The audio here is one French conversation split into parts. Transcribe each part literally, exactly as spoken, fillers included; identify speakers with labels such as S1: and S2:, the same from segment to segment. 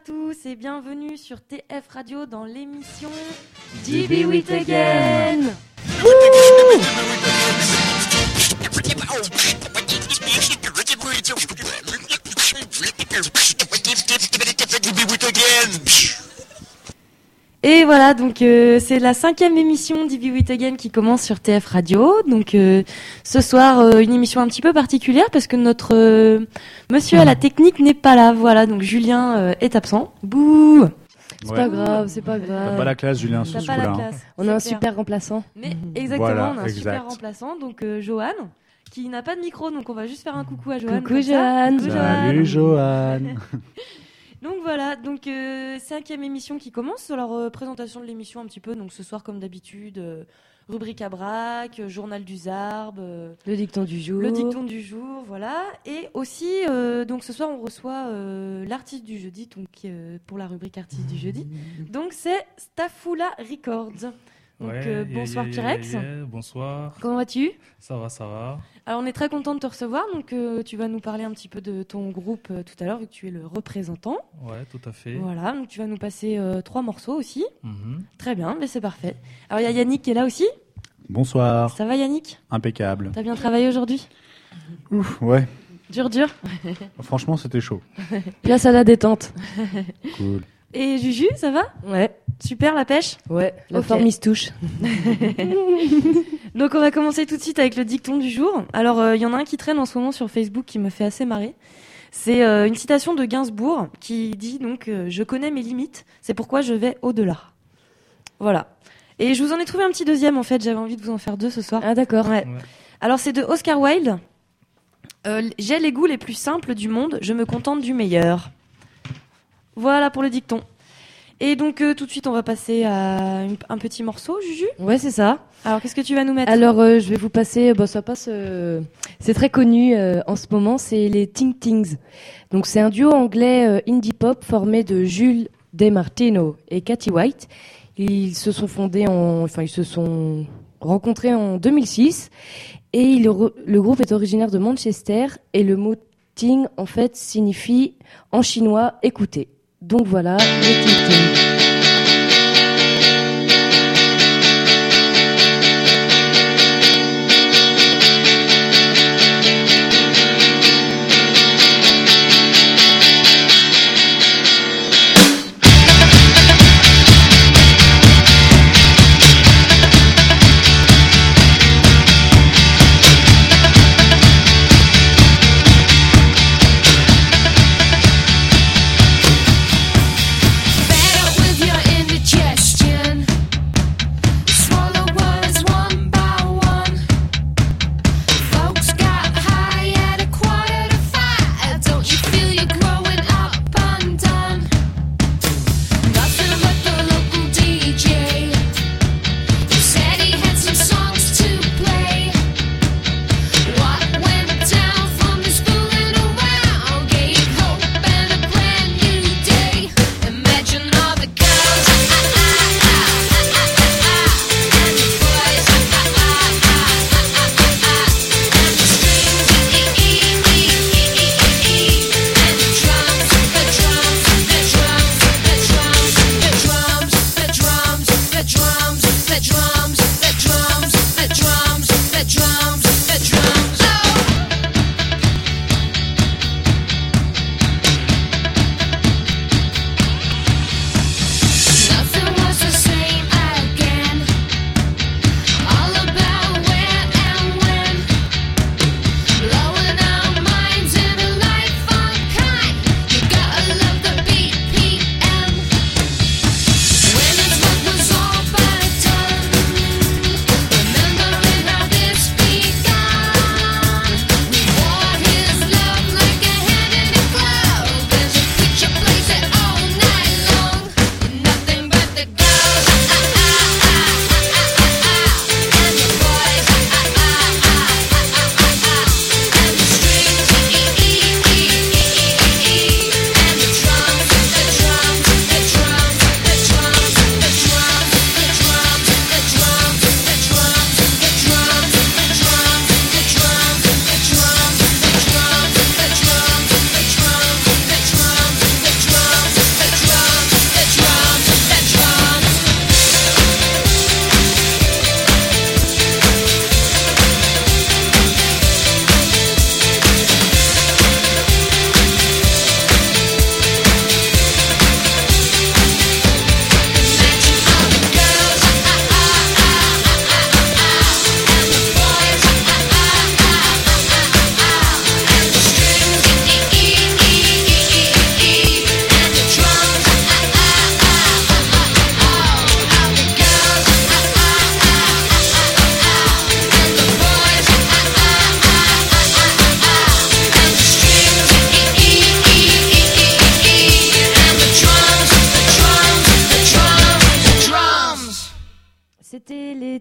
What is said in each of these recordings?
S1: tous et bienvenue sur T F Radio dans l'émission D B With Again. Et voilà, donc euh, c'est la cinquième émission d'I B With Again qui commence sur T F Radio. Donc euh, ce soir, euh, une émission un petit peu particulière parce que notre euh, monsieur à la technique n'est pas là. Voilà, donc Julien euh, est absent. Bouh.
S2: C'est ouais. pas grave, c'est pas grave.
S3: T'as pas la classe, Julien, ce
S1: coup-là. Hein.
S2: On a un super remplaçant.
S1: Mais exactement,
S3: voilà,
S1: on a un
S3: exact.
S1: super remplaçant, donc euh, Johan, qui n'a pas de micro, donc on va juste faire un coucou à Johan.
S2: Coucou Johan.
S3: Salut Johan.
S1: Donc voilà, donc euh, cinquième émission qui commence. Alors euh, présentation de l'émission un petit peu. Donc ce soir comme d'habitude, euh, rubrique à braque, euh, journal du Zarb, euh,
S2: le dicton du jour.
S1: Le dicton du jour, voilà. Et aussi euh, donc ce soir on reçoit euh, l'artiste du jeudi, donc euh, pour la rubrique artiste du jeudi. Donc c'est Staffoula Records. Donc
S4: ouais,
S1: euh, bonsoir
S4: yeah, yeah,
S1: T-Rex.
S4: Yeah, yeah. Bonsoir.
S1: Comment vas-tu ?
S4: Ça va, ça va.
S1: Alors on est très content de te recevoir, donc euh, tu vas nous parler un petit peu de ton groupe euh, tout à l'heure, vu que tu es le représentant.
S4: Ouais, tout à fait.
S1: Voilà, donc tu vas nous passer euh, trois morceaux aussi.
S4: Mm-hmm.
S1: Très bien, mais c'est parfait. Alors il y a Yannick qui est là aussi.
S3: Bonsoir.
S1: Ça va Yannick ?
S3: Impeccable.
S1: T'as bien travaillé aujourd'hui ?
S3: Ouf, ouais.
S1: Dur, dur.
S3: Franchement, c'était chaud.
S2: Place à la détente.
S3: Cool.
S1: Et Juju, ça va ?
S2: Ouais.
S1: Super la pêche ?
S2: Ouais, la
S1: okay.
S2: forme il se touche.
S1: Donc on va commencer tout de suite avec le dicton du jour. Alors il euh, y en a un qui traîne en ce moment sur Facebook qui me fait assez marrer. C'est euh, une citation de Gainsbourg qui dit donc euh, « Je connais mes limites, c'est pourquoi je vais au-delà ». Voilà. Et je vous en ai trouvé un petit deuxième en fait, j'avais envie de vous en faire deux ce soir.
S2: Ah d'accord.
S1: Ouais. Ouais. Alors c'est de Oscar Wilde. Euh, « J'ai les goûts les plus simples du monde, je me contente du meilleur ». Voilà pour le dicton. Et donc euh, tout de suite on va passer à une, un petit morceau, Juju.
S2: Ouais c'est ça.
S1: Alors qu'est-ce que tu vas nous mettre ?
S2: Alors euh, je vais vous passer, bah, ça passe, euh, c'est très connu euh, en ce moment, c'est les Ting Tings. Donc c'est un duo anglais euh, indie pop formé de Jules DeMartino et Katy White. Ils se sont fondés en, enfin ils se sont rencontrés en deux mille six et il, le groupe est originaire de Manchester et le mot Ting en fait signifie en chinois écouter. Donc voilà, les Ting Tings.
S5: Better with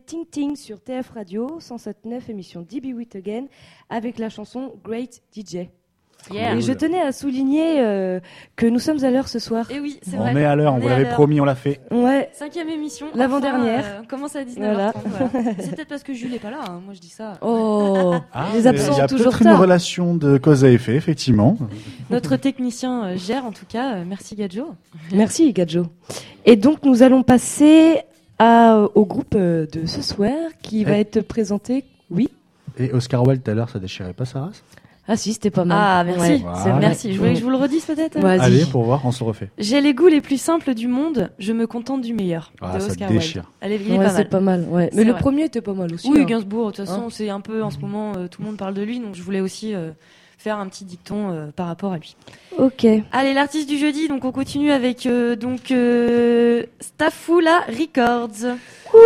S2: Ting Ting sur T F Radio, cent sept neuf, émission D B With Again, avec la chanson Great D J.
S1: Yeah.
S2: Et je tenais à souligner euh, que nous sommes à l'heure ce soir.
S1: Et oui, c'est
S3: On
S1: vrai.
S3: est à l'heure, on
S1: est
S3: vous
S1: à
S3: l'avait
S1: l'heure.
S3: promis, on l'a fait.
S2: Ouais,
S1: Cinquième émission.
S2: L'avant-dernière.
S1: Enfin, euh, on commence à dix-neuf heures trente.
S2: Voilà.
S1: Voilà. C'est peut-être parce que Jules n'est pas là. Hein. Moi, je dis ça.
S2: oh,
S3: Ah,
S2: les
S3: mais
S2: absents
S3: il y a
S2: toujours
S3: peut-être une
S2: tard.
S3: relation de cause à effet, effectivement.
S1: Notre technicien euh, gère, en tout cas. Euh, merci, Gadjo.
S2: Merci Gadjo. Et donc nous allons passer à, au groupe euh, de ce soir qui va
S3: Eh.
S2: être présenté. Oui.
S3: Et Oscar Wilde, tout à l'heure, ça déchirait pas sa race?
S2: Ah si, c'était pas mal.
S1: Ah, merci.
S2: Ouais,
S3: Voilà.
S2: c'est vrai.
S1: Merci. Je voulais que je vous le redise peut-être.
S2: Vas-y.
S3: Allez, pour voir, on se le refait.
S1: J'ai les goûts les plus simples du monde. Je me contente du meilleur.
S3: Ah,
S1: de
S3: ça
S1: Oscar Wilde.
S3: déchire.
S1: Elle est, il est
S2: Ouais,
S1: pas
S2: c'est
S1: mal.
S2: pas mal. Ouais.
S1: C'est
S2: Mais le
S1: vrai.
S2: premier était pas mal aussi.
S1: Oui,
S2: hein.
S1: Gainsbourg. De toute façon,
S2: Hein
S1: c'est un peu en ce moment, euh, tout le monde parle de lui, donc je voulais aussi euh, faire un petit dicton euh, par rapport à lui.
S2: Ok.
S1: Allez, l'artiste du jeudi, donc on continue avec euh, donc euh, Stafula Records.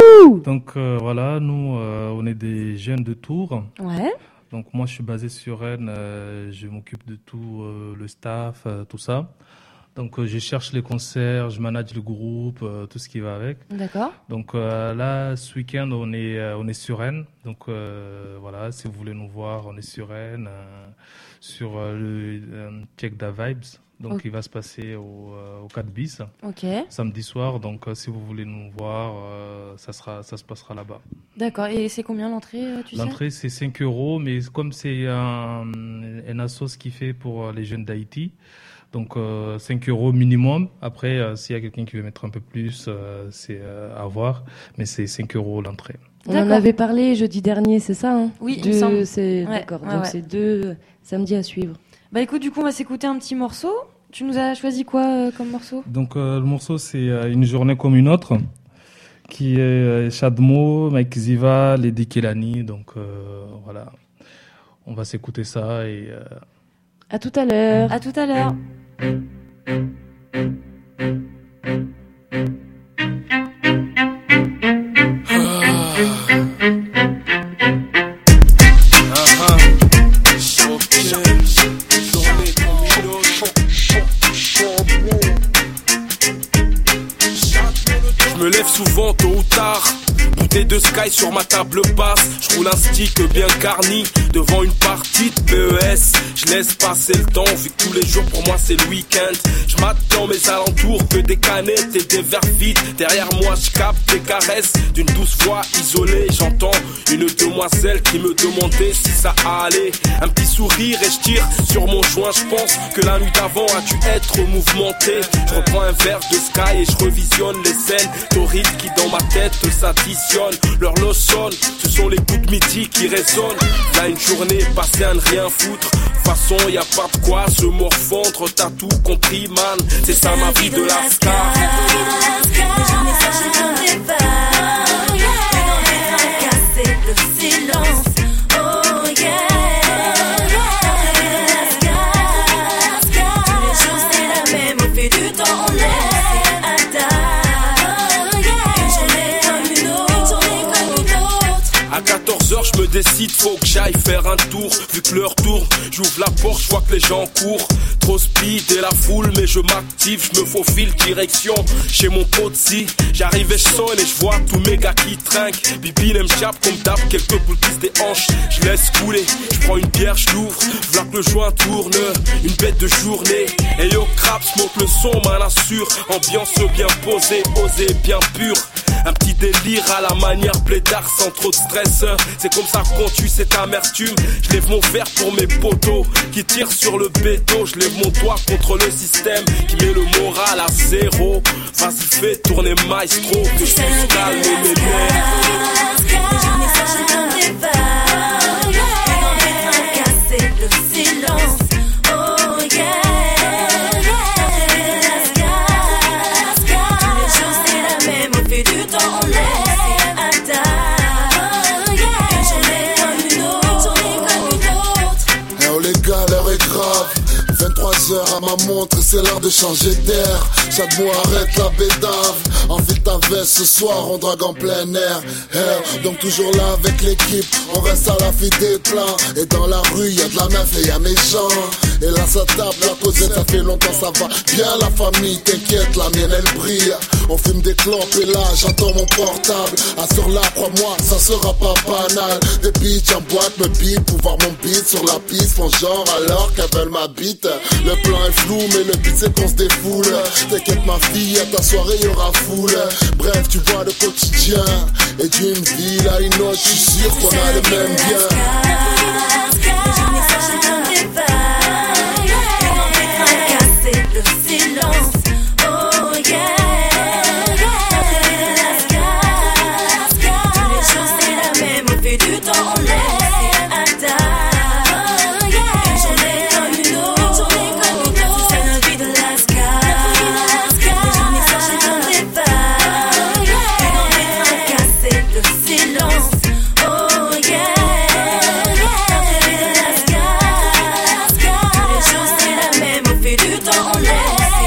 S4: Donc euh, voilà, nous, euh, on est des jeunes de Tours.
S1: Ouais.
S4: Donc moi, je suis basé sur Rennes. euh, je m'occupe de tout euh, le staff, euh, tout ça. Donc euh, je cherche les concerts, je manage le groupe, euh, tout ce qui va avec.
S1: D'accord.
S4: Donc euh, là, ce week-end, on est euh, on est sur Rennes. Donc euh, voilà, si vous voulez nous voir, on est sur Rennes, euh, sur euh, le euh, Check the Vibes. Donc
S1: Ok.
S4: il va se passer au, euh, au quatre bis
S1: Ok.
S4: samedi soir. Donc euh, si vous voulez nous voir, euh, ça sera ça se passera là-bas.
S1: D'accord. Et c'est combien l'entrée, euh, tu sais?
S4: L'entrée c'est cinq euros, mais comme c'est un, un assos qui fait pour euh, les jeunes d'Haïti. Donc euh, cinq euros minimum. Après, euh, s'il y a quelqu'un qui veut mettre un peu plus, euh, c'est euh, à voir. Mais c'est cinq euros l'entrée.
S2: On en
S1: D'accord.
S2: avait parlé jeudi dernier, c'est ça hein
S1: Oui, il
S2: Deux-
S1: me semble.
S2: c'est
S1: Ouais,
S2: d'accord.
S1: ouais,
S2: Donc
S1: ouais.
S2: c'est deux samedis à suivre.
S1: Bah écoute, du coup, on va s'écouter un petit morceau. Tu nous as choisi quoi euh, comme morceau?
S4: Donc euh, le morceau c'est euh, Une journée comme une autre, qui est euh, Shadmo, Mike Ziva, Lady Kelani. Donc euh, voilà, on va s'écouter ça et euh,
S2: À tout à l'heure.
S1: À tout à l'heure.
S5: Je me lève souvent tôt ou tard, bouteille de Sky sur ma table basse. Je roule un stick bien garni devant une partie de P E S. Je laisse passer le temps vu que tous les jours pour moi c'est le week-end. Je m'attends mes alentours que des canettes et des verres vides. Derrière moi je capte des caresses d'une douce voix isolée. J'entends une demoiselle qui me demandait si ça allait. Un petit sourire et je tire sur mon joint. Je pense que la nuit d'avant a dû être mouvementée. Je reprends un verre de Sky et je revisionne les scènes torrides qui dans ma tête s'additionnent. L'horloge sonne, ce sont les coups de midi qui résonnent. Là une journée passée à ne rien foutre. Façon y a pas de quoi se morfondre. T'as tout compris man, c'est ça ma vie de la star. À quatorze heures je me décide, faut que j'aille faire un tour. Vu que l'heure tourne, j'ouvre la porte, je vois que les gens courent. Trop speed et la foule, mais je m'active, je me faufile direction chez mon pote si. J'arrive et je sonne et je vois tous mes gars qui trinquent. Bibi me chape comme d'hab, quelques boules qui des hanches. Je laisse couler, je prends une bière, je l'ouvre. V'là que le joint tourne, une bête de journée. Et yo craps, monte le son, man assure. Ambiance bien posée, osée, bien pure. Un petit délire à la manière blédard sans trop de stress. C'est comme ça qu'on tue cette amertume. Je lève mon verre pour mes potos qui tirent sur le béton. Je lève mon doigt contre le système qui met le moral à zéro. Vas-y fais tourner maestro, que je puisse calmer mes nerfs.
S6: vingt-trois heures à ma montre, c'est l'heure de changer d'air. Chaque mot arrête la bédave. Enfile ta veste ce soir, on drague en plein air. Air. Donc toujours là avec l'équipe, on reste à la fille des plans. Et dans la rue, y'a de la meuf et y'a mes gens. Et là ça tape, la causette, ça fait longtemps, ça va bien la famille. T'inquiète, la mienne elle brille. On fume des clopes et là j'entends mon portable. Assure là, crois-moi, ça sera pas banal. Des bitches en boîte me beat pour voir mon beat sur la piste. Font genre alors qu'elles veulent ma bite. Le plan est flou mais le but c'est qu'on se défoule. T'inquiète ma fille, à ta soirée y'aura foule. Bref tu vois le quotidien. Et d'une ville à une autre, je suis sûr qu'on a le même bien.
S7: Le silence, oh yeah. Tous les jours c'est la même, au fil du temps on laisse un tas. Une journée comme une autre, c'est la vie de Lascar. Les journées s'enchaînent comme des vagues, et dans les fracasser le silence, oh yeah. La vie de Lascar. Tous les jours c'est la même, au fil du temps on laisse.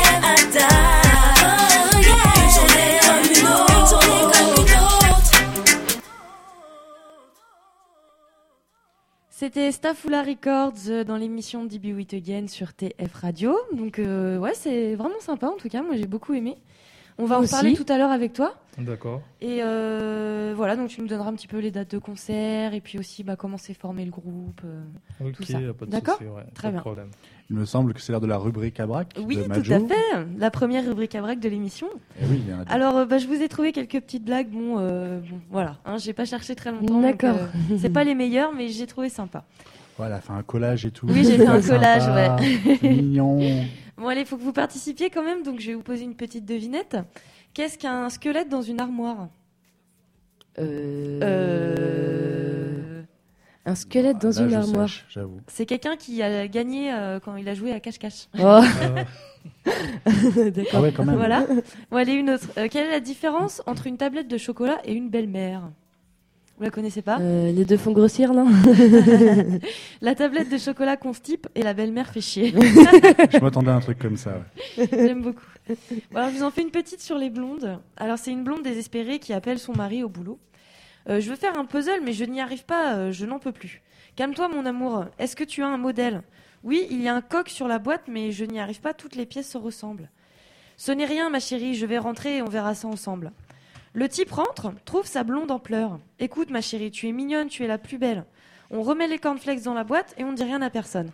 S1: C'était Stafoula Records dans l'émission D B It Again sur T F Radio. Donc euh, ouais, c'est vraiment sympa en tout cas, moi j'ai beaucoup aimé. On va
S2: Moi
S1: en parler
S2: aussi.
S1: tout à l'heure avec toi.
S4: D'accord.
S1: Et euh, voilà, donc tu nous donneras un petit peu les dates de concert et puis aussi bah, comment s'est formé le groupe. euh.
S4: Ok,
S1: Tout ça.
S4: y a pas de
S1: D'accord
S4: souci, ouais,
S1: Très
S4: pas
S1: bien.
S4: de problème.
S3: Il me semble que c'est l'heure de la rubrique à braque
S1: Oui,
S3: de
S1: tout
S3: Majo.
S1: à fait. La première rubrique à break de l'émission.
S3: Eh oui, il y en a deux.
S1: Alors, euh, bah, je vous ai trouvé quelques petites blagues. Bon, euh, bon voilà, hein, j'ai pas cherché très longtemps. donc,
S2: D'accord.
S1: euh, c'est pas les meilleures, mais j'ai trouvé sympa.
S3: Voilà, fait un collage et tout.
S1: Oui, j'ai fait un
S3: Sympa,
S1: collage, ouais.
S3: c'est mignon.
S1: Bon, allez, il faut que vous participiez quand même, donc je vais vous poser une petite devinette. Qu'est-ce qu'un squelette dans une armoire ?
S2: Euh...
S1: Euh...
S2: Un squelette dans
S3: Là,
S2: une
S3: je
S2: armoire.
S3: sèche, j'avoue.
S1: C'est quelqu'un qui a gagné euh, quand il a joué à cache-cache.
S2: Oh,
S4: Euh,
S2: d'accord.
S3: Ah ouais, quand même.
S1: Voilà. Bon, allez, une autre. Euh, quelle est la différence entre une tablette de chocolat et une belle-mère ? Vous la connaissez pas ?
S2: Euh, les deux font grossir, non?
S1: La tablette de chocolat constipe et la belle-mère fait chier.
S3: Je m'attendais à un truc comme ça. Ouais.
S1: J'aime beaucoup. Bon, alors, je vous en fais une petite sur les blondes. Alors, c'est une blonde désespérée qui appelle son mari au boulot. Euh, je veux faire un puzzle, mais je n'y arrive pas, euh, je n'en peux plus. Calme-toi, mon amour. Est-ce que tu as un modèle ? Oui, il y a un coq sur la boîte, mais je n'y arrive pas, toutes les pièces se ressemblent. Ce n'est rien, ma chérie, je vais rentrer et on verra ça ensemble. Le type rentre, trouve sa blonde en pleurs. Écoute, ma chérie, tu es mignonne, tu es la plus belle. On remet les cornflakes dans la boîte et on ne dit rien à personne.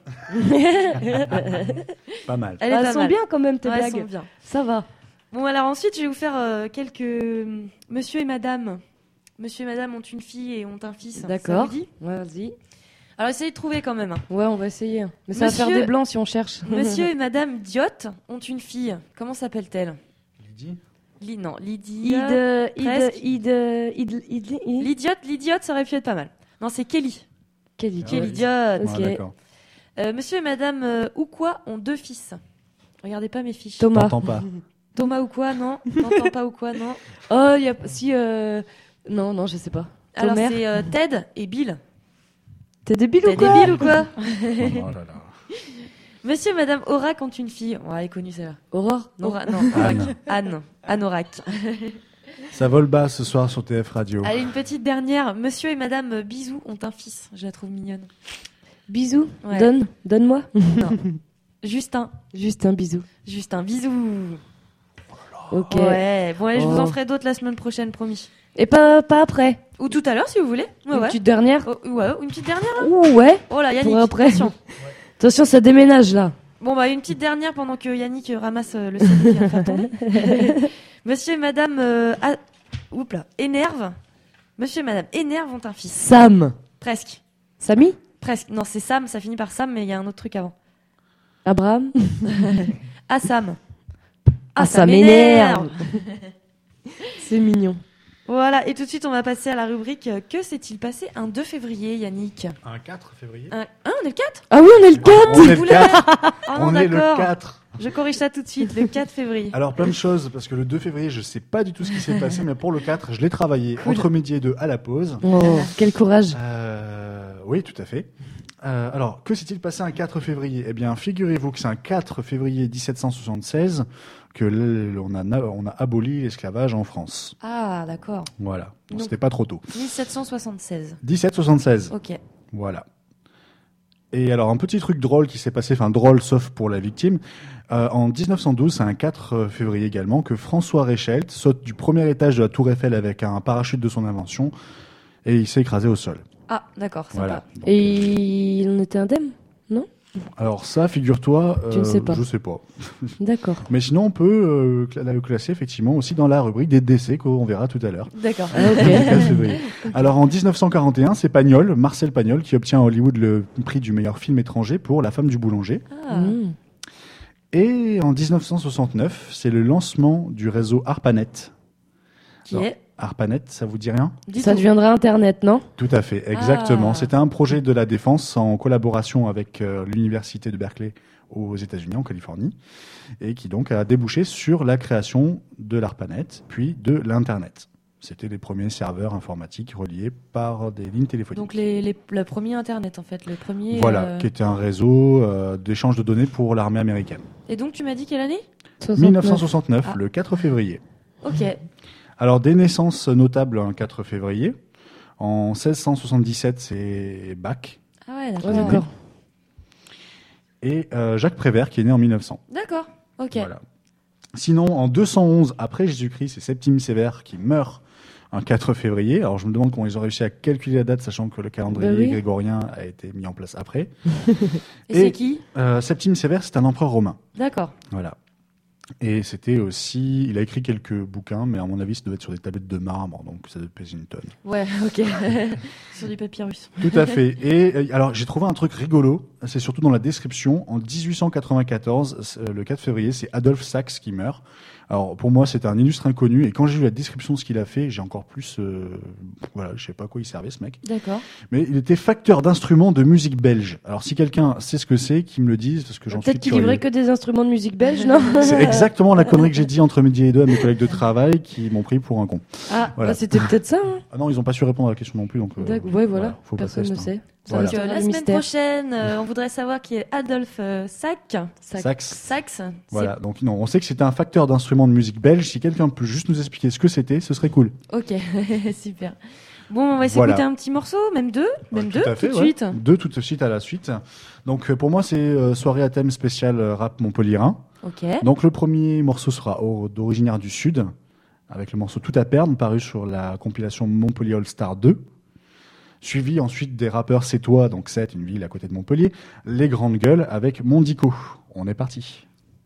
S3: Pas mal.
S1: Elle est
S2: Elles
S1: pas
S2: sont
S1: mal.
S2: bien quand même tes
S1: Ouais, elles
S2: blagues.
S1: sont bien.
S2: Ça va.
S1: Bon, alors ensuite, je vais vous faire euh, quelques euh, monsieur et madame. Monsieur et madame ont une fille et ont un fils. Ça
S2: D'accord.
S1: vous dit ?
S2: Ouais, vas-y.
S1: Alors, essayez de trouver quand même. hein.
S2: Ouais, on va essayer. Mais ça va
S1: Monsieur-
S2: faire des blancs si on cherche.
S1: Monsieur et madame Diotte ont une fille. Comment s'appelle-t-elle ?
S3: Lydie ?
S1: Li- Non, Lydie.
S2: Id, euh, id,
S1: presque.
S2: id, euh, id, id, id-
S1: L'idiote, l'idiote, ça aurait pu être pas mal. Non, c'est Kelly.
S2: Quelle
S3: Ah
S1: Kelly
S3: ouais.
S1: idiote.
S2: Ok.
S3: Ah, d'accord.
S1: Euh, monsieur et madame euh, Oukwa ont deux fils. Regardez pas mes fiches.
S2: Thomas.
S3: T'entends pas.
S1: Thomas Oukwa, non. T'entends pas Oukwa, non.
S2: Oh, il y a si euh... non, non, je sais pas.
S1: Alors,
S2: Thomas.
S1: c'est euh, Ted et Bill.
S2: T'es débile
S1: T'es
S2: ou quoi?
S1: débile ou quoi ?
S3: Oh là là.
S1: Monsieur et madame Aurak ont une fille. Ouais, elle est connue celle-là.
S2: Aurore? Non.
S1: Aura- non,
S3: Anne.
S1: Aurak. Anne. Anne Aurak.
S3: Ça vole bas ce soir sur T F Radio.
S1: Allez, une petite dernière. Monsieur et madame Bisou ont un fils. Je la trouve mignonne.
S2: Bisous.
S1: Ouais.
S2: Donne, donne-moi.
S1: Non. Justin.
S2: Juste un bisou.
S1: Justin, bisous.
S2: Ok.
S1: Ouais. Bon, allez, je vous en
S2: Oh.
S1: ferai d'autres la semaine prochaine, promis.
S2: Et pas, pas après.
S1: Ou tout à l'heure, si vous voulez. Ouais,
S2: Une
S1: ouais.
S2: petite dernière.
S1: Oh, ouais, une petite dernière. hein.
S2: Ouh, ouais.
S1: Oh là, Yannick,
S2: Pour après.
S1: attention.
S2: Attention, ça déménage là.
S1: Bon, bah, une petite dernière pendant que Yannick euh, ramasse euh, le C D qui va faire tomber. Monsieur et madame euh, A- Oups là, Énerve. Monsieur et madame Énerve ont un fils.
S2: Sam.
S1: Presque.
S2: Samy.
S1: Presque. Non, c'est Sam, ça finit par Sam, mais il y a un autre truc avant.
S2: Abraham.
S1: Ah, Sam.
S2: Ah, ça m'énerve. C'est mignon.
S1: Voilà, et tout de suite, on va passer à la rubrique euh, Que s'est-il passé un deux février, Yannick ?
S3: Un quatre février.
S1: Un... Ah, on est le quatre ?
S2: Ah oui, on est le quatre.
S3: On est le
S1: Vous l'avez
S3: quatre.
S1: Ah non,
S3: On est le
S1: d'accord.
S3: quatre.
S1: Je corrige ça tout de suite, le quatre février.
S3: Alors plein de choses, parce que le deux février, je sais pas du tout ce qui s'est passé, mais pour le quatre, je l'ai travaillé
S1: Cool.
S3: entre midi et deux à la pause.
S2: Oh, quel courage.
S3: Euh, oui, tout à fait. Euh, alors, que s'est-il passé un quatre février ? Eh bien, figurez-vous que c'est un quatre février dix-sept cent soixante-seize que l'on a, on a aboli l'esclavage en France.
S1: Ah, d'accord.
S3: Voilà. Bon,
S1: Donc-
S3: c'était pas trop tôt.
S1: dix-sept cent soixante-seize.
S3: dix-sept soixante-seize.
S1: Ok.
S3: Voilà. Et alors, un petit truc drôle qui s'est passé, enfin drôle sauf pour la victime, euh, en dix-neuf cent douze, c'est un quatre février également, que François Reichelt saute du premier étage de la Tour Eiffel avec un parachute de son invention et il s'est écrasé au sol.
S1: Ah, d'accord, sympa.
S3: Voilà. Donc,
S2: Et il en était indemne ?
S3: alors ça, figure-toi,
S2: Tu ne sais pas.
S3: je sais pas.
S2: D'accord.
S3: Mais sinon, on peut euh, cla- la classer effectivement aussi dans la rubrique des décès qu'on verra tout à l'heure.
S1: D'accord.
S2: Ah, ok.
S3: quatre février. Alors en dix-neuf cent quarante et un, c'est Pagnol, Marcel Pagnol, qui obtient à Hollywood le prix du meilleur film étranger pour La femme du boulanger.
S1: Ah.
S2: Mmh.
S3: Et en dix-neuf cent soixante-neuf, c'est le lancement du réseau ARPANET.
S1: Qui
S3: Alors,
S1: est
S3: ARPANET, ça vous dit rien ?
S1: Du
S2: Ça
S1: tout.
S2: deviendra Internet, non ?
S3: Tout à fait, exactement.
S1: Ah.
S3: C'était un projet de la défense en collaboration avec euh, l'université de Berkeley aux États-Unis, en Californie, et qui donc a débouché sur la création de l'ARPANET, puis de l'Internet. C'était les premiers serveurs informatiques reliés par des lignes téléphoniques.
S1: Donc les, les, le premier Internet, en fait. Le premier.
S3: Voilà,
S1: euh,
S3: qui était un réseau euh, d'échange de données pour l'armée américaine.
S1: Et donc, tu m'as dit quelle année
S2: soixante-neuf.
S3: dix-neuf cent soixante-neuf,
S1: Ah.
S3: le quatre février.
S1: Ok.
S3: Alors, des naissances notables un quatre février. En seize cent soixante-dix-sept, c'est Bach.
S1: Ah ouais,
S2: Ouais,
S1: d'accord.
S2: d'accord.
S3: Et euh, Jacques Prévert, qui est né en mille neuf cents.
S1: D'accord. Ok.
S3: Voilà. Sinon, en deux cent onze après Jésus-Christ, c'est Septime Sévère qui meurt un quatre février. Alors, je me demande comment ils ont réussi à calculer la date, sachant que le calendrier
S2: Bah oui.
S3: grégorien a été mis en place après.
S1: Et,
S3: Et-
S1: c'est qui
S3: Euh, Septime Sévère, c'est un empereur romain.
S1: D'accord.
S3: Voilà. Et c'était aussi, il a écrit quelques bouquins, mais à mon avis, ça devait être sur des tablettes de marbre, donc ça devait peser une tonne.
S1: Ouais, ok. Sur du papyrus.
S3: Tout à fait. Et euh, alors, j'ai trouvé un truc rigolo, c'est surtout dans la description. En dix-huit cent quatre-vingt-quatorze, c'est- le quatre février, c'est Adolphe Sax qui meurt. Alors, pour moi, c'était un illustre inconnu, et quand j'ai vu la description de ce qu'il a fait, j'ai encore plus, euh, voilà, je sais pas à quoi il servait, ce mec.
S1: D'accord.
S3: Mais il était facteur d'instruments de musique belge. Alors, si quelqu'un sait ce que c'est, qu'il me le dise, parce que j'en suis
S2: Peut-être qu'il
S3: curieux.
S2: livrait que des instruments de musique belge, non ?
S3: C'est exactement la connerie que j'ai dit entre midi et deux à mes collègues de travail qui m'ont pris pour un con.
S2: Ah,
S3: Voilà.
S2: bah, c'était peut-être ça. Hein.
S3: Ah non, ils ont pas su répondre à la question non plus, donc. euh,
S2: D'accord. Ouais, voilà.
S3: faut passer
S2: Personne
S3: à
S2: ne
S3: ce
S2: sait. Ça
S3: Voilà.
S1: Donc, euh,
S2: restera
S1: la
S2: le
S1: semaine
S2: mystère.
S1: prochaine, euh, on voudrait savoir qui est Adolphe euh, Sack.
S2: Ça-
S3: Sax.
S1: Sax.
S3: Voilà, donc non, on sait que c'était un facteur d'instruments de musique belge. Si quelqu'un peut juste nous expliquer ce que c'était, ce serait cool.
S1: C'est- Ok, super. Bon, on va s'écouter
S3: Voilà.
S1: un petit morceau, même deux, même
S3: Ouais,
S1: deux,
S3: tout à fait,
S1: tout de
S3: ouais.
S1: suite.
S3: Deux tout de suite à la suite. Donc euh, pour moi, c'est euh, soirée à thème spécial euh, rap montpelliérain.
S1: Ok.
S3: Donc le premier morceau sera au- d'originaire du Sud, avec le morceau Tout à perdre, paru sur la compilation Montpellier All Star deux. Suivi ensuite des rappeurs C'est toi, donc c'est une ville à côté de Montpellier, Les Grandes Gueules avec Mondico. On est parti.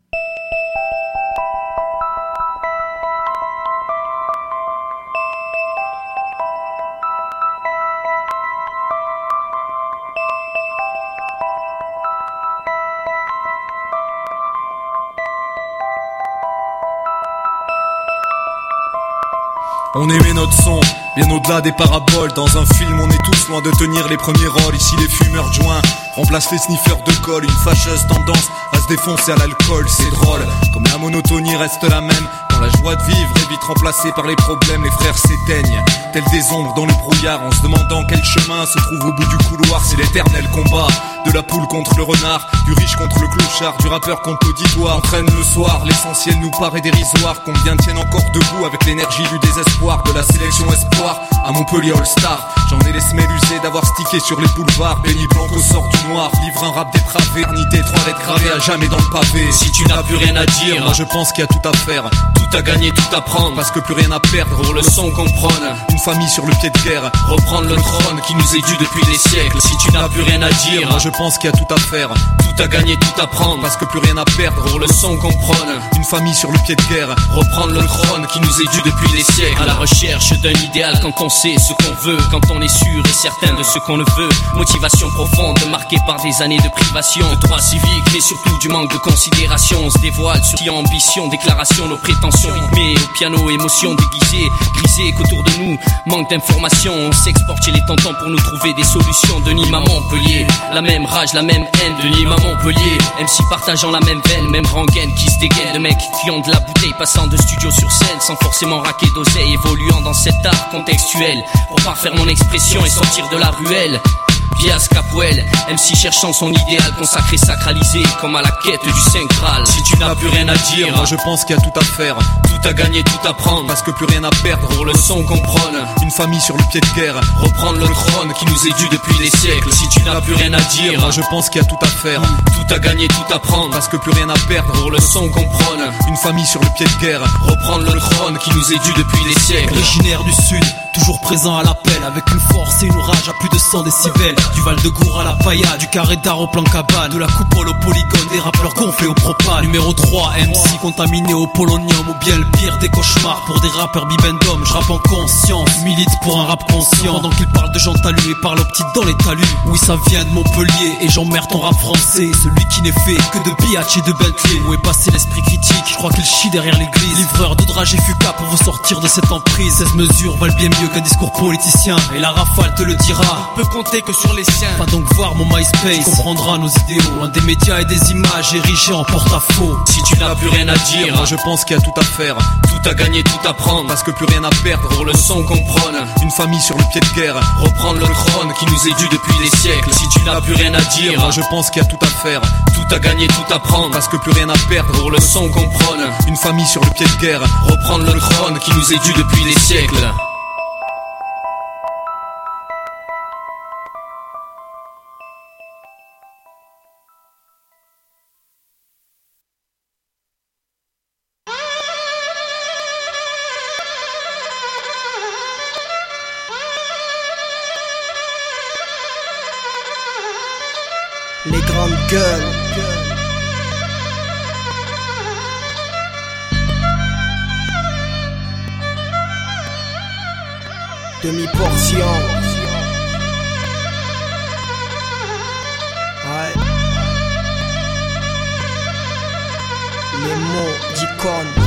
S8: On aimait notre son, bien au-delà des paraboles. Dans un film, on est tous loin de tenir les premiers rôles. Ici, les fumeurs de joints remplacent les sniffeurs de colle. Une fâcheuse tendance à se défoncer à l'alcool, c'est drôle. Comme la monotonie reste la même, quand la joie de vivre est vite remplacée par les problèmes, les frères s'éteignent, tels des ombres dans le brouillard, en se demandant quel chemin se trouve au bout du couloir. C'est l'éternel combat de la poule contre le renard, du riche contre le clochard, du rappeur contre l'auditoire. On traîne le soir, l'essentiel nous paraît dérisoire. Combien tiennent encore debout avec l'énergie du désespoir de la sélection espoir à Montpellier All-Star. J'en ai les semelles usées d'avoir stické sur les boulevards. Benny Blanco sort du noir, livre un rap dépravé, éternité, trois lettres gravées à jamais dans le pavé. Si tu n'as plus rien à dire, moi je pense qu'il y a tout à faire, tout à gagner, tout à prendre, parce que plus rien à perdre. Pour le son qu'on prône, une famille sur le pied de guerre, reprendre le trône qui nous est dû depuis des siècles. Si tu n'as plus rien à dire, moi je pense qu'il y a tout à faire, tout à gagner, tout à prendre, parce que plus rien à perdre. Pour le son qu'on prône, une famille sur le pied de guerre, reprendre le trône qui nous est dû depuis des siècles. À la recherche d'un idéal quand on sait ce qu'on veut, quand on est sûr et certain de ce qu'on ne veut. Motivation profonde marquée par des années de privation, de droits civiques, mais surtout du manque de considération. On se dévoile sur qui ambition, déclaration, nos prétentions rythmées au piano, émotions déguisées, grisées qu'autour de nous manque d'informations. On s'exporte chez les tontons pour nous trouver des solutions. De Nîmes à Montpellier, la même rage, la même haine. De Nîmes à Montpellier, M C partageant la même veine, même rengaine qui se dégaine. De mecs qui ont de la bouteille, passant de studio sur scène sans forcément raquer d'oseille, évoluant dans cet art contextuel pour parfaire mon expression et sortir de la ruelle.
S9: Bias Capoel, M C cherchant son idéal, consacré, sacralisé, comme à la quête du Saint Graal. Si tu n'as plus rien à dire,
S8: moi je pense qu'il y a tout à faire,
S9: tout à gagner, tout à prendre,
S8: parce que plus rien à perdre,
S9: pour le son qu'on prône.
S8: Une famille sur le pied de guerre,
S9: reprendre le trône qui nous est dû depuis des siècles. Si tu n'as plus rien à dire,
S8: moi je pense qu'il y a tout à faire,
S9: tout à gagner, tout à prendre,
S8: parce que plus rien à perdre,
S9: pour le son qu'on prône.
S8: Une famille sur le pied de guerre,
S9: reprendre le trône qui nous est dû depuis des siècles.
S10: Originaire du sud, toujours présent à l'appel, avec une force et une rage à plus de cent décibels. Du Val de Gour à la Pailla, du Carré d'Art au plan cabane, de la coupole au polygone, des rappeurs gonflés au propane. Numéro trois, M C contaminé au polonium, ou bien le pire des cauchemars pour des rappeurs bibendum. Je rappe en conscience, milite pour un rap conscient, pendant qu'il parle de Jean Talus et parle aux petites dans les talus. Oui, ça vient de Montpellier et j'emmerde ton rap français, celui qui n'est fait que de biatch et de Bentley. Où est passé l'esprit critique, je crois qu'il chie derrière l'église. Livreur de drage et fuka pour vous sortir de cette emprise. seize mesures valent bien mieux qu'un discours politicien, et la rafale te le dira,
S9: peut compter que sur les siens.
S10: Va donc voir mon MySpace, tu comprendras nos idéaux, loin des médias et des images érigées en porte-à-faux.
S9: Si tu n'as plus rien à dire,
S8: moi je pense qu'il y a tout à faire,
S9: tout à gagner, tout à prendre,
S8: parce que plus rien à perdre,
S9: pour le son qu'on prône.
S8: Une famille sur le pied de guerre,
S9: reprendre le trône qui nous est dû depuis des siècles. Si tu n'as plus rien à dire,
S8: moi je pense qu'il y a tout à faire,
S9: tout à gagner, tout à prendre,
S8: parce que plus rien à perdre,
S9: pour le son qu'on prône.
S8: Une famille sur le pied de guerre,
S9: reprendre le trône qui nous est dû depuis des siècles.
S11: Les grandes gueules. Demi-portion. Ouais. Les mots d'icône.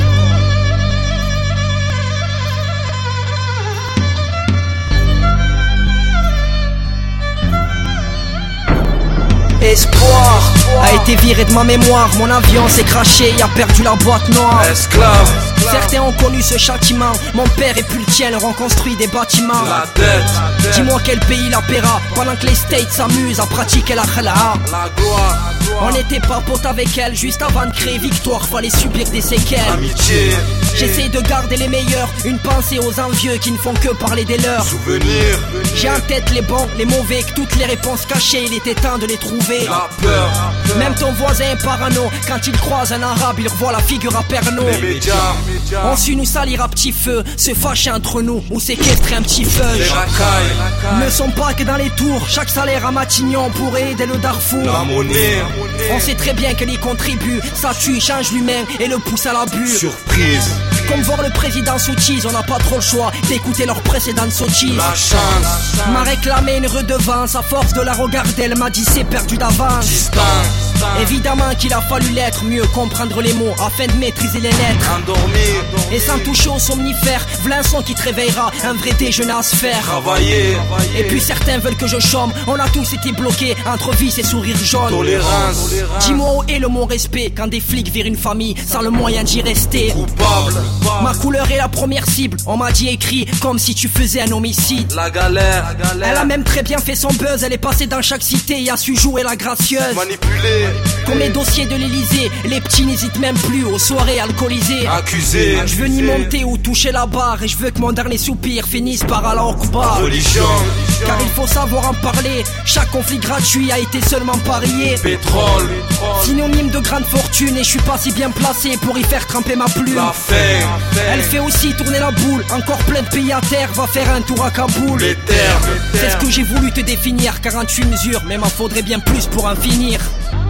S11: Espoir a été viré de ma mémoire, mon avion s'est craché, y a perdu la boîte noire.
S5: Esclave.
S11: Certains ont connu ce châtiment, mon père et plus le tien leur ont construit des bâtiments.
S5: La tête.
S11: Dis-moi quel pays la paiera, pendant que les States s'amusent à pratiquer la khala'a.
S5: La gloire.
S11: On n'était pas potes avec elle, juste avant de créer victoire, fallait subir des séquelles.
S5: Amitié.
S11: J'essaie de garder les meilleurs, une pensée aux envieux qui ne font que parler des leurs.
S5: Souvenir.
S11: J'ai en tête les bons, les mauvais, que toutes les réponses cachées, il était temps de les trouver.
S5: La peur.
S11: Même ton voisin est parano, quand il croise un arabe, il revoit la figure à Pernod.
S5: Les médias.
S11: On su nous salir à petit feu, se fâcher entre nous ou séquestrer un petit feu.
S5: Les racailles.
S11: Ne sont pas que dans les tours, chaque salaire à Matignon pourrait aider le Darfour.
S5: La monnaie.
S11: On sait très bien qu'elle y contribue, ça tue, change l'humain et le pousse à l'abus.
S5: Surprise.
S11: Comme voir le président sottise, on n'a pas trop le choix d'écouter leurs précédentes sottises.
S5: La chance.
S11: M'a réclamé une redevance, à force de la regarder, elle m'a dit c'est perdu d'avance.
S5: Distance.
S11: Évidemment qu'il a fallu l'être, mieux comprendre les mots afin de maîtriser les lettres.
S5: Endormir.
S11: Et sans toucher au somnifère, v'là un son qui te réveillera, un vrai déjeuner à se faire.
S5: Travailler.
S11: Et puis certains veulent que je chôme, on a tous été bloqués entre vices et sourires jaunes.
S5: Tolérance.
S11: Dis-moi où est le mot respect quand des flics virent une famille sans le moyen d'y rester.
S5: Coupable.
S11: Ma couleur est la première cible, on m'a dit écrit comme si tu faisais un homicide.
S5: La galère. La galère.
S11: Elle a même très bien fait son buzz, elle est passée dans chaque cité et a su jouer la gracieuse.
S5: Manipulée.
S11: Comme les dossiers de l'Elysée, les petits n'hésitent même plus aux soirées alcoolisées.
S5: Accusé.
S11: Je veux ni monter ou toucher la barre, et je veux que mon dernier soupir finisse par Allah Akbar.
S5: Religion.
S11: Car il faut savoir en parler, chaque conflit gratuit a été seulement parié.
S5: Pétrole.
S11: Synonyme de grande fortune, et je suis pas si bien placé pour y faire tremper ma plume.
S5: La faim.
S11: Elle fait aussi tourner la boule, encore plein de pays à terre, va faire un tour à Kaboul.
S5: Les terres.
S11: C'est ce que j'ai voulu te définir, quarante-huit mesures, mais m'en faudrait bien plus pour en finir.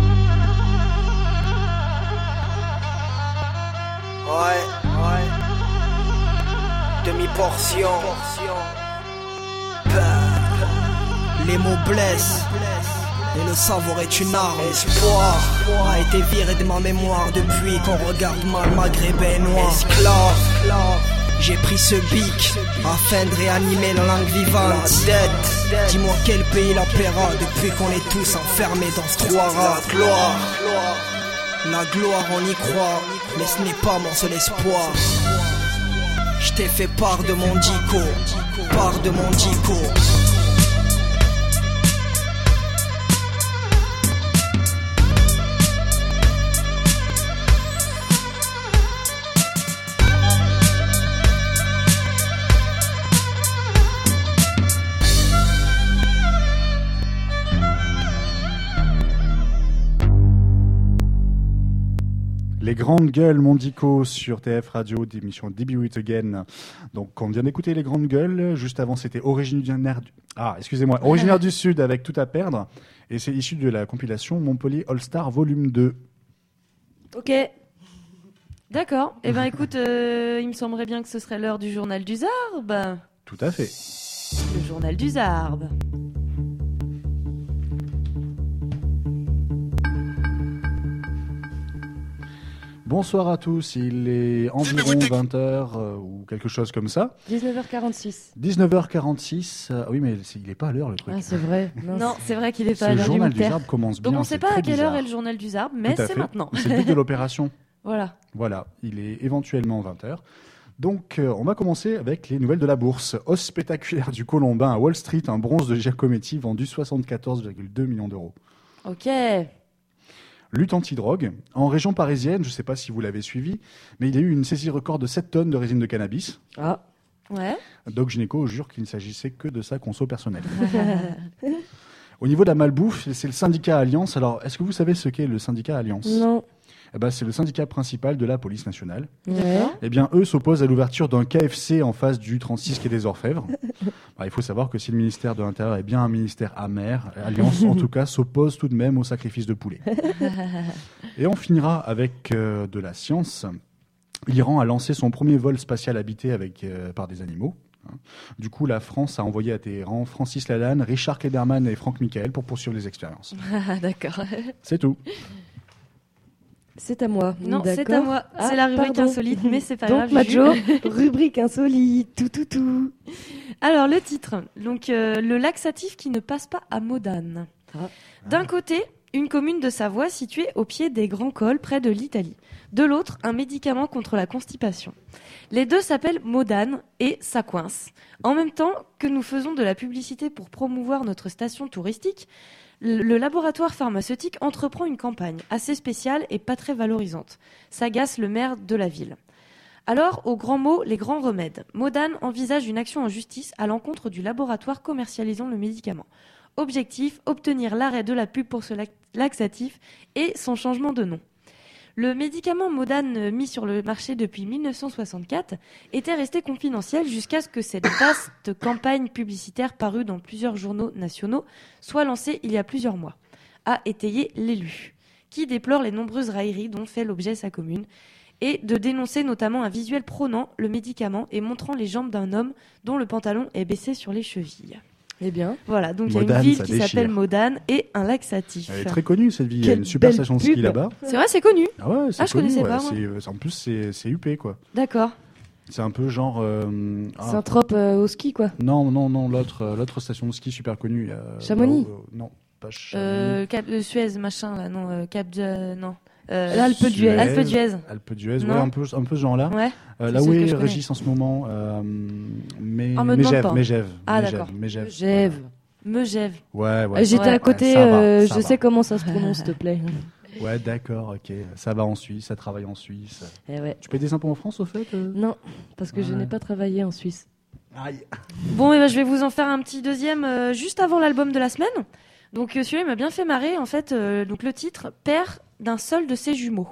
S11: Ouais, ouais. Demi-portion. Les mots blessent. Et le savoir est une arme. Espoir a été viré de ma mémoire depuis qu'on regarde mal maghrébin noir. Esclave. J'ai pris ce bic afin de réanimer la langue vivante. La dette. Dis-moi quel pays la paiera depuis qu'on est tous enfermés dans ce trou arabe. La gloire. La gloire, on y croit, mais ce n'est pas mon seul espoir. Je t'ai fait part de mon dico, part de mon dico.
S3: Les grandes gueules mondico sur T F Radio, d'émission Debut It Again. Donc on vient d'écouter les grandes gueules. Juste avant, c'était originaire du... Ah, excusez-moi, originaire du Sud avec Tout à perdre. Et c'est issu de la compilation Montpellier All Star Volume deux.
S1: Ok. D'accord. Eh ben écoute, euh, il me semblerait bien que ce serait l'heure du journal du Zarb.
S3: Tout à fait.
S1: Le journal du Zarb.
S3: Bonsoir à tous, il est environ vingt heures euh, ou quelque chose comme ça.
S2: dix-neuf heures quarante-six.
S3: dix-neuf heures quarante-six. Euh, oui, mais c'est- il n'est pas à l'heure le truc.
S2: Ah, c'est vrai.
S1: Non,
S2: Non,
S1: c'est vrai qu'il est pas à
S3: Le
S1: l'heure du
S3: journal du
S1: militaire.
S3: Zarb commence bien.
S1: Donc on sait
S3: c'est
S1: pas
S3: très
S1: à quelle
S3: bizarre.
S1: heure est le journal du Zarb, mais
S3: Tout à
S1: c'est
S3: fait.
S1: maintenant.
S3: C'est le but de l'opération.
S1: Voilà.
S3: Voilà, il est éventuellement vingt heures. Donc, euh, on va commencer avec les nouvelles de la bourse. Hausse spectaculaire du Colombin à Wall Street, un bronze de Giacometti vendu soixante-quatorze virgule deux millions d'euros.
S1: Ok.
S3: Lutte anti-drogue. En région parisienne, je ne sais pas si vous l'avez suivi, mais il y a eu une saisie record de sept tonnes de résine de cannabis.
S2: Ah.
S1: Ouais.
S3: Doc Gynéco jure qu'il ne s'agissait que de sa conso personnelle. Au niveau de la malbouffe, c'est le syndicat Alliance. Alors, est-ce que vous savez ce qu'est le syndicat Alliance ?
S2: Non.
S3: Eh ben, c'est le syndicat principal de la police nationale.
S2: Ouais.
S3: Eh bien, eux s'opposent à l'ouverture d'un K F C en face du trente-six quai des Orfèvres. Bah, il faut savoir que si le ministère de l'Intérieur est bien un ministère amer, Alliance, en tout cas, s'oppose tout de même au sacrifice de poulet. Et on finira avec euh, de la science. L'Iran a lancé son premier vol spatial habité avec, euh, par des animaux. Du coup, la France a envoyé à Téhéran Francis Lalanne, Richard Klederman et Franck Michael pour poursuivre les expériences.
S1: D'accord.
S3: C'est tout.
S2: C'est à moi.
S1: Non,
S2: D'accord.
S1: c'est à moi.
S2: Ah,
S1: c'est la rubrique
S2: pardon.
S1: insolite, mais c'est pas
S2: Donc,
S1: grave.
S2: Majo,
S1: Juju.
S2: rubrique insolite, tout, tout, tout.
S1: Alors, le titre. Donc, euh, le laxatif qui ne passe pas à Modane.
S2: Ah.
S1: D'un côté, une commune de Savoie située au pied des Grands Cols, près de l'Italie. De l'autre, un médicament contre la constipation. Les deux s'appellent Modane et ça coince. En même temps que nous faisons de la publicité pour promouvoir notre station touristique, le le laboratoire pharmaceutique entreprend une campagne assez spéciale et pas très valorisante. S'agace le maire de la ville. Alors, aux grands mots, les grands remèdes. Modane envisage une action en justice à l'encontre du laboratoire commercialisant le médicament. Objectif, obtenir l'arrêt de la pub pour ce lac- laxatif et son changement de nom. Le médicament Modane euh, mis sur le marché depuis mille neuf cent soixante-quatre était resté confidentiel jusqu'à ce que cette vaste campagne publicitaire parue dans plusieurs journaux nationaux soit lancée il y a plusieurs mois, a étayé l'élu, qui déplore les nombreuses railleries dont fait l'objet sa commune, et de dénoncer notamment un visuel prônant le médicament et montrant les jambes d'un homme dont le pantalon est baissé sur les chevilles.
S2: Eh bien.
S1: Voilà, donc il y a
S3: Modane,
S1: une ville
S3: ça
S1: qui
S3: déchire.
S1: s'appelle Modane et un laxatif.
S3: Elle est très connue cette ville. Il y a
S2: Quelle
S3: une super
S2: belle
S3: station de ski
S2: pub.
S3: là-bas.
S1: C'est vrai, c'est connu.
S3: Ah ouais, c'est
S1: Ah, je
S3: connu,
S1: connaissais
S3: ouais.
S1: pas, moi.
S3: C'est- En plus, c'est c'est huppé quoi.
S1: D'accord.
S3: C'est un peu genre. euh, ah,
S2: Saint-Trope euh, au ski, quoi.
S3: Non, non, non, l'autre, euh, l'autre station de ski super connue. euh,
S2: Chamonix.
S3: là-haut, euh, Non, pas Chamonix.
S1: Euh, Cap de Suez, machin, là, non, euh, Cap de... non. Euh,
S2: L'Alpe d'Huez.
S3: Suez,
S1: Alpe d'Huez.
S3: Alpe d'Huez,
S1: Non.
S3: ouais, un peu, un peu ce genre-là.
S1: Ouais.
S3: Euh,
S1: c'est
S3: là
S1: ceux
S3: où
S1: que je
S3: est
S1: connais.
S3: Régis en ce moment, euh, mais
S1: Ah, me demande
S3: Mégève,
S1: pas.
S3: Mégève,
S1: Ah,
S3: Mégève,
S1: d'accord.
S3: Mégève.
S2: Gève.
S1: Megève.
S3: Ouais, ouais.
S2: Euh, J'étais
S1: Ouais.
S2: à côté,
S3: Ouais, ça va,
S2: euh,
S3: ça
S2: je
S3: va.
S2: sais comment ça se prononce, s'il te plaît.
S3: Ouais, d'accord, ok. Ça va en Suisse, ça travaille en Suisse.
S2: Eh ouais.
S3: Tu payes des impôts en France au fait euh
S2: Non, parce que je
S3: Ouais.
S2: n'ai pas travaillé en Suisse.
S3: Aïe.
S1: Bon, et ben, je vais vous en faire un petit deuxième euh, juste avant l'album de la semaine. Donc, euh, celui-là, il m'a bien fait marrer. En fait, euh, donc le titre, Père d'un seul de ses jumeaux.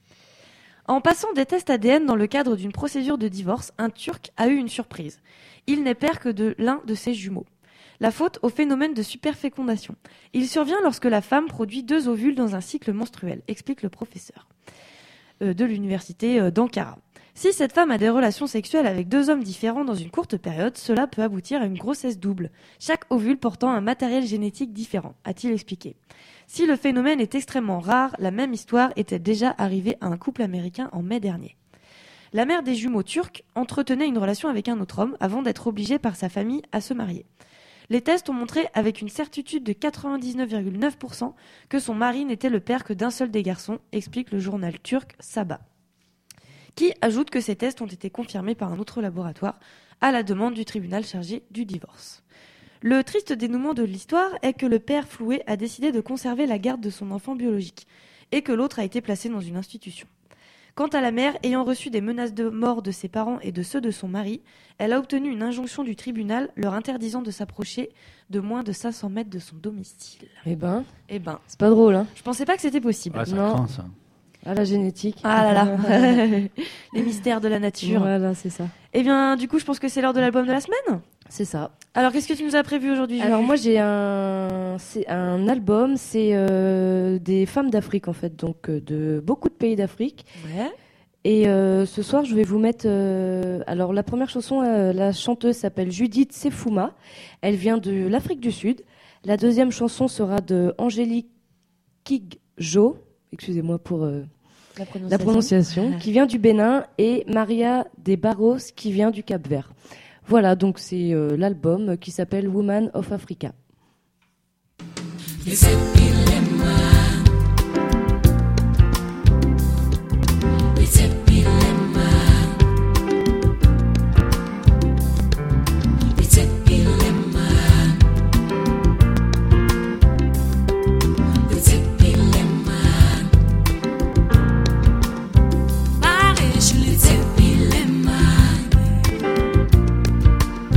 S1: En passant des tests A D N dans le cadre d'une procédure de divorce, un Turc a eu une surprise. Il n'est père que de l'un de ses jumeaux. La faute au phénomène de superfécondation. Il survient lorsque la femme produit deux ovules dans un cycle menstruel, explique le professeur euh, de l'université euh, d'Ankara. Si cette femme a des relations sexuelles avec deux hommes différents dans une courte période, cela peut aboutir à une grossesse double, chaque ovule portant un matériel génétique différent, a-t-il expliqué. Si le phénomène est extrêmement rare, la même histoire était déjà arrivée à un couple américain en mai dernier. La mère des jumeaux turcs entretenait une relation avec un autre homme avant d'être obligée par sa famille à se marier. Les tests ont montré avec une certitude de quatre-vingt-dix-neuf virgule neuf pour cent que son mari n'était le père que d'un seul des garçons, explique le journal turc Sabah, qui ajoute que ces tests ont été confirmés par un autre laboratoire à la demande du tribunal chargé du divorce. Le triste dénouement de l'histoire est que le père floué a décidé de conserver la garde de son enfant biologique et que l'autre a été placé dans une institution. Quant à la mère, ayant reçu des menaces de mort de ses parents et de ceux de son mari, elle a obtenu une injonction du tribunal leur interdisant de s'approcher de moins de cinq cents mètres de son domicile.
S2: Eh ben,
S1: Eh ben,
S2: c'est pas drôle, hein.
S1: je pensais pas que c'était possible.
S3: Ouais, ça
S2: Non.
S3: craint ça.
S2: Ah, la génétique.
S1: Ah là là. Les mystères de la nature.
S2: Voilà, c'est ça.
S1: Eh bien, du coup, je pense que c'est l'heure de l'album de la semaine.
S2: C'est ça.
S1: Alors, qu'est-ce que tu nous as prévu aujourd'hui, Juju ?
S2: Alors, moi, j'ai un, c'est un album, c'est euh, des femmes d'Afrique, en fait, donc euh, de beaucoup de pays d'Afrique.
S1: Ouais.
S2: Et euh, ce soir, je vais vous mettre... Euh, alors, la première chanson, euh, la chanteuse s'appelle Judith Sefouma. Elle vient de l'Afrique du Sud. La deuxième chanson sera de Angélique Kidjo, excusez-moi pour euh,
S1: La prononciation.
S2: la prononciation, qui vient du Bénin, et Maria de Barros, qui vient du Cap-Vert. Voilà, donc c'est euh, l'album qui s'appelle Woman of Africa.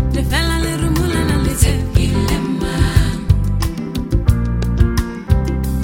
S7: Little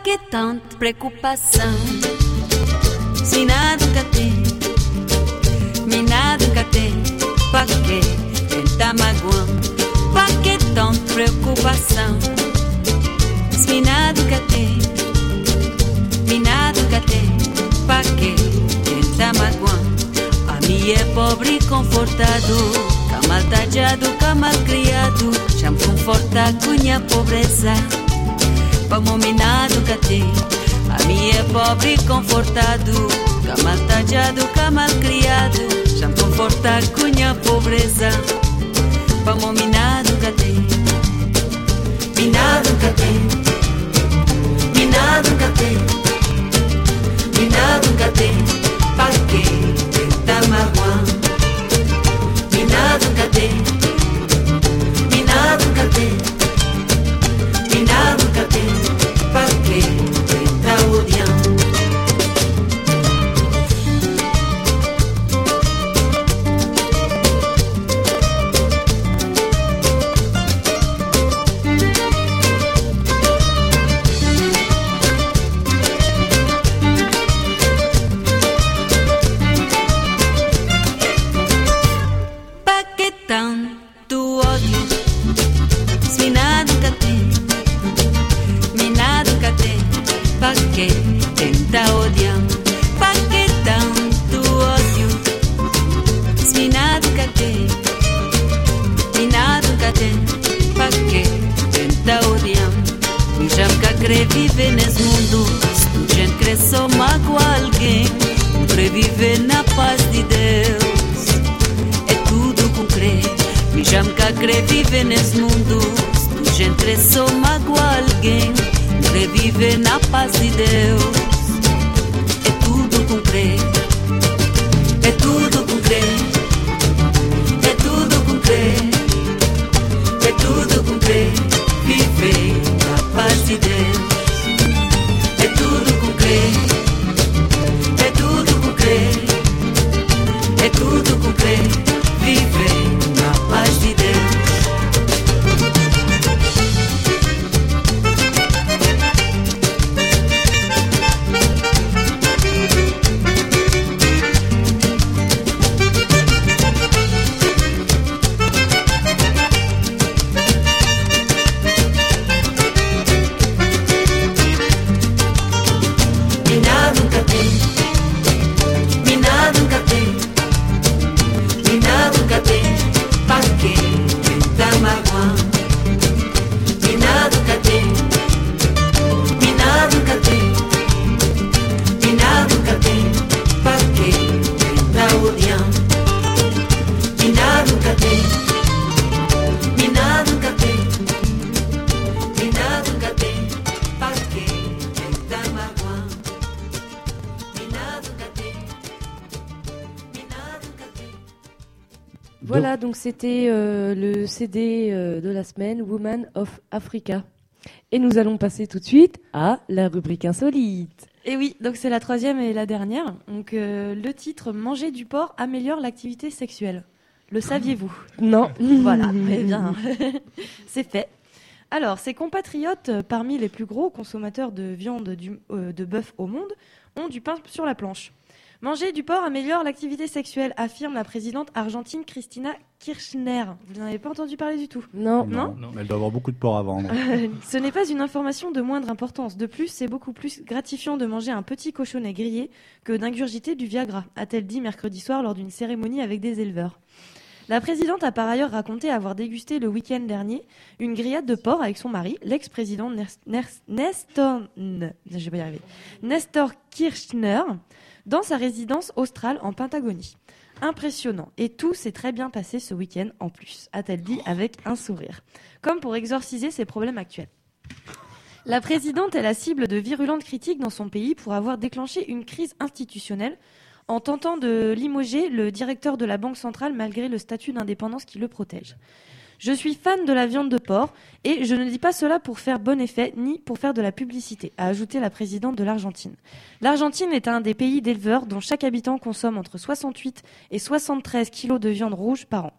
S12: que tanta preocupação? Se nada nunca tem, me nada nunca tem. Pra que tentar magoar? Pra que tanta preocupação? Se nada nunca tem, me nada nunca tem. Pra que tentar magoar? A minha é pobre e confortado, camal tadjado, camal criado. Já me conforta com minha pobreza. Vamos minar nunca tem. A minha é pobre e confortado, camal tadjado, camal criado. Já me conforta com minha pobreza. Vamos minar nunca tem. Minar nunca tem. Minar nunca tem. Minar nunca tem. Pra que tentar magoar? Minar nunca tem. Minar nunca tem. Minar nunca tem. Pra que tentar odiar? Tanto ódio, se nada nunca tem, me nada nunca tem. Pra que tentar odiar? Pra que tanto ódio, se nada nunca tem, me nada nunca tem. Pra que tentar odiar? Me já nunca querer viver nesse mundo, se gente quer só magoar alguém, querer viver na paz de Deus. Me já me cá querer viver nesse mundo, se gente quer só magoar alguém, querer viver na paz de Deus. É tudo com crer, é tudo com crer, é tudo com crer, é tudo com crer, viver na paz de Deus. É tudo com crer, é tudo com crer, é tudo com crer, viver na paz de Deus. Minar nunca tem, minar nunca tem, minar nunca tem. Pra que tentar magoar? Minar nunca tem, minar nunca tem, minar nunca tem. Pra que tentar odiar? Minar nunca tem, minar nunca tem, minar nunca tem. Pra que tentar magoar? Minar nunca tem, minar nunca tem.
S2: Voilà, donc c'était euh, le C D euh, de la semaine, Woman of Africa. Et nous allons passer tout de suite à la rubrique insolite.
S1: Et oui, donc c'est la troisième et la dernière. Donc euh, le titre Manger du porc améliore l'activité sexuelle. Le saviez-vous?
S2: Non.
S1: Voilà, très bien. C'est fait. Alors, ses compatriotes, euh, parmi les plus gros consommateurs de viande du, euh, de bœuf au monde, ont du pain sur la planche. Manger du porc améliore l'activité sexuelle, affirme la présidente argentine Cristina Kirchner. Vous n'en avez pas entendu parler du tout?
S2: Non.
S1: Non,
S3: non. Elle doit avoir beaucoup de porc à vendre.
S1: Ce n'est pas une information de moindre importance. De plus, c'est beaucoup plus gratifiant de manger un petit cochonnet grillé que d'ingurgiter du Viagra, a-t-elle dit mercredi soir lors d'une cérémonie avec des éleveurs. La présidente a par ailleurs raconté avoir dégusté le week-end dernier une grillade de porc avec son mari, l'ex-président Nestor, je vais pas y arriver, Nestor Kirchner, dans sa résidence australe en Patagonie. Impressionnant. Et tout s'est très bien passé ce week-end en plus, a-t-elle dit avec un sourire. Comme pour exorciser ses problèmes actuels. La présidente est la cible de virulentes critiques dans son pays pour avoir déclenché une crise institutionnelle en tentant de limoger le directeur de la Banque centrale malgré le statut d'indépendance qui le protège. Je suis fan de la viande de porc et je ne dis pas cela pour faire bon effet ni pour faire de la publicité, a ajouté la présidente de l'Argentine. L'Argentine est un des pays d'éleveurs dont chaque habitant consomme entre soixante-huit et soixante-treize kilos de viande rouge par an.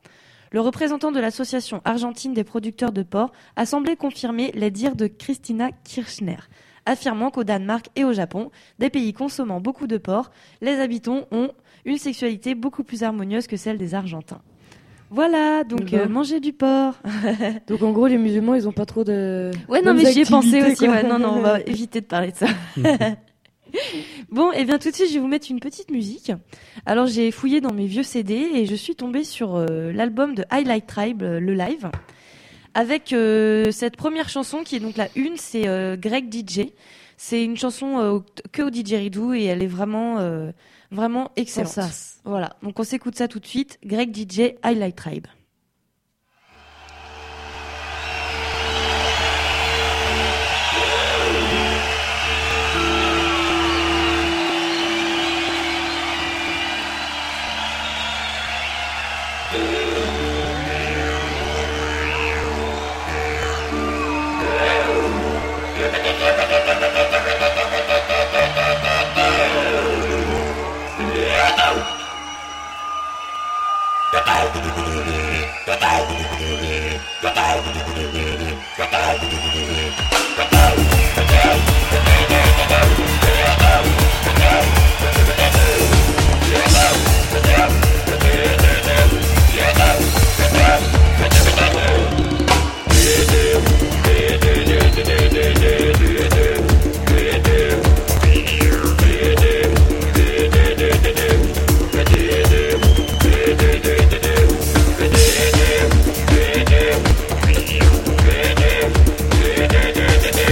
S1: Le représentant de l'association argentine des producteurs de porc a semblé confirmer les dires de Christina Kirchner, affirmant qu'au Danemark et au Japon, des pays consommant beaucoup de porc, les habitants ont une sexualité beaucoup plus harmonieuse que celle des Argentins. Voilà, donc euh, manger du porc.
S2: Donc en gros, les musulmans, ils ont pas trop de.
S1: Ouais, non, mais j'y ai pensé aussi.
S2: Quoi.
S1: Ouais, non, non, on va éviter de parler de ça. Bon, et bien tout de suite, je vais vous mettre une petite musique. Alors, j'ai fouillé dans mes vieux C D et je suis tombée sur euh, l'album de Highlight Tribe, euh, le live, avec euh, cette première chanson qui est donc la une, c'est euh, Greg D J. C'est une chanson euh, que au didgeridoo et elle est vraiment, euh, vraiment excellente. Voilà, donc on s'écoute ça tout de suite. Greg D J, Highlight Tribe.
S13: Yeah.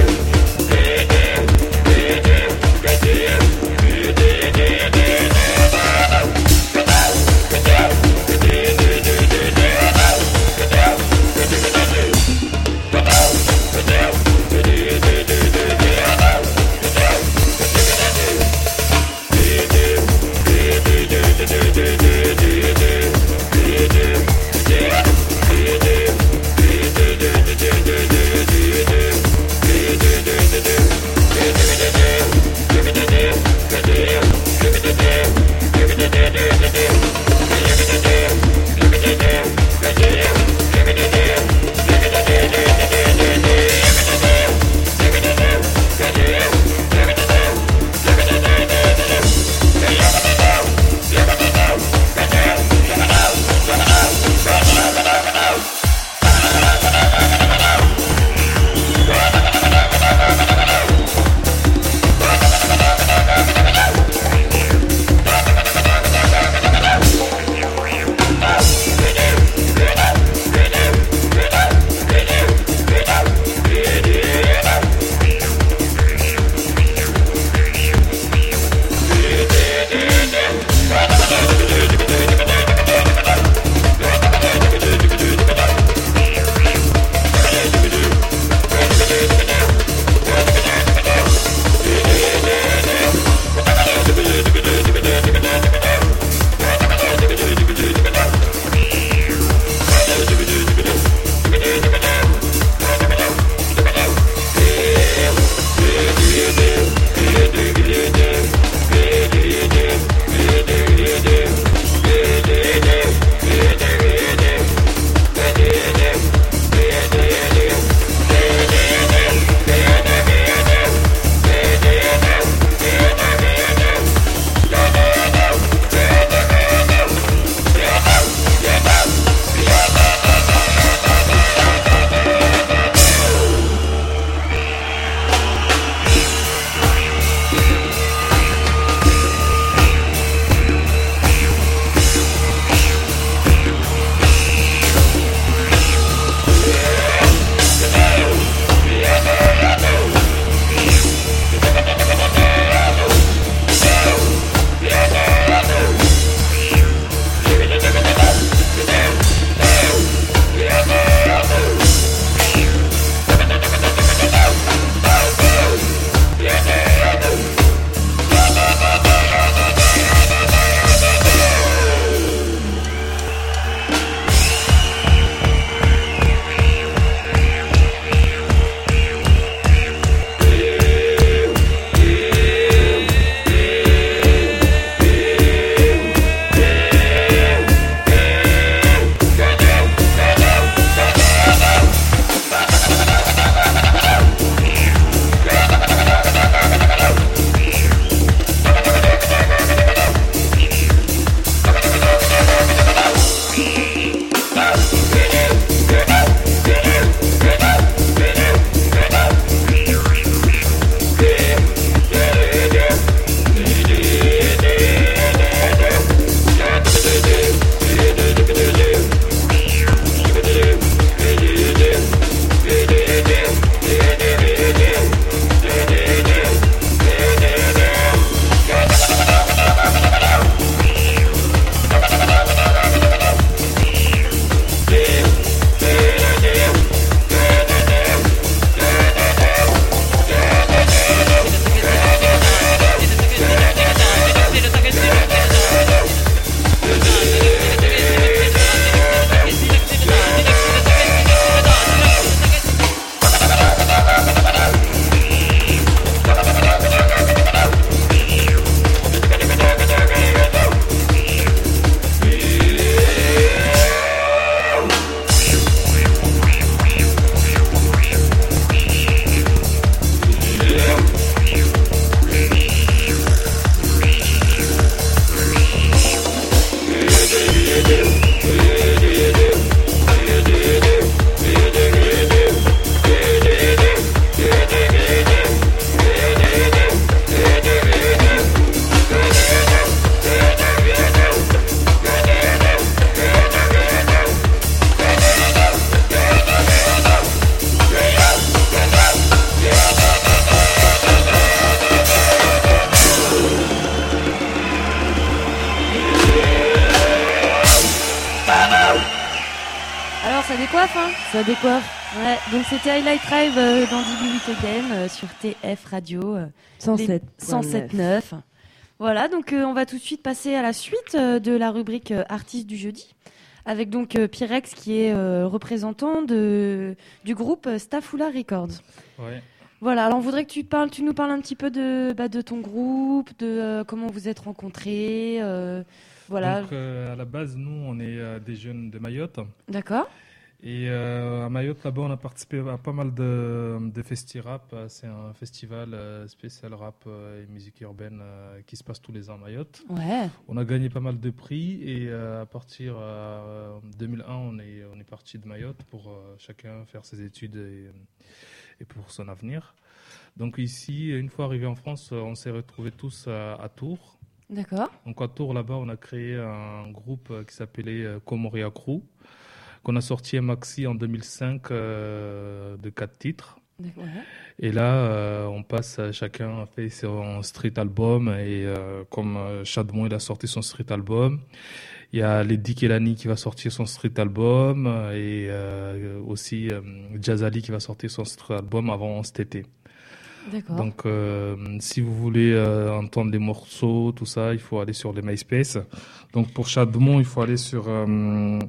S1: décoiffe, hein.
S2: Ça décoiffe.
S1: Ouais, donc c'était Highlight Drive euh, dans D B huit Again euh, sur T F Radio euh,
S2: cent sept
S1: cent sept neuf. Voilà, donc euh, on va tout de suite passer à la suite euh, de la rubrique euh, Artistes du jeudi, avec donc euh, Pyrex qui est euh, représentant de, du groupe euh, Stafoula Records.
S4: Ouais.
S1: Voilà, alors on voudrait que tu, parles, tu nous parles un petit peu de, bah, de ton groupe, de euh, comment vous êtes rencontrés. Euh, voilà.
S4: Donc euh, à la base, nous, on est euh, des jeunes de Mayotte.
S1: D'accord.
S4: Et euh, à Mayotte, là-bas, on a participé à pas mal de, de festi-rap. C'est un festival euh, spécial rap euh, et musique urbaine euh, qui se passe tous les ans à Mayotte.
S1: Ouais.
S4: On a gagné pas mal de prix et euh, à partir de euh, deux mille un, on est, on est parti de Mayotte pour euh, chacun faire ses études et, et pour son avenir. Donc ici, une fois arrivé en France, on s'est retrouvés tous à, à Tours.
S1: D'accord.
S4: Donc à Tours, là-bas, on a créé un groupe qui s'appelait Comoria Crew, qu'on a sorti un maxi en deux mille cinq euh, de quatre titres.
S1: D'accord.
S4: Et là, euh, on passe, chacun a fait son street album. Et euh, comme euh, Chadmon, il a sorti son street album. Il y a Lady Kelani qui va sortir son street album. Et euh, aussi euh, Jazali qui va sortir son street album avant cet été.
S1: D'accord.
S4: Donc, euh, si vous voulez euh, entendre les morceaux, tout ça, il faut aller sur les MySpace. Donc, pour Chadmon, il faut aller sur... Euh,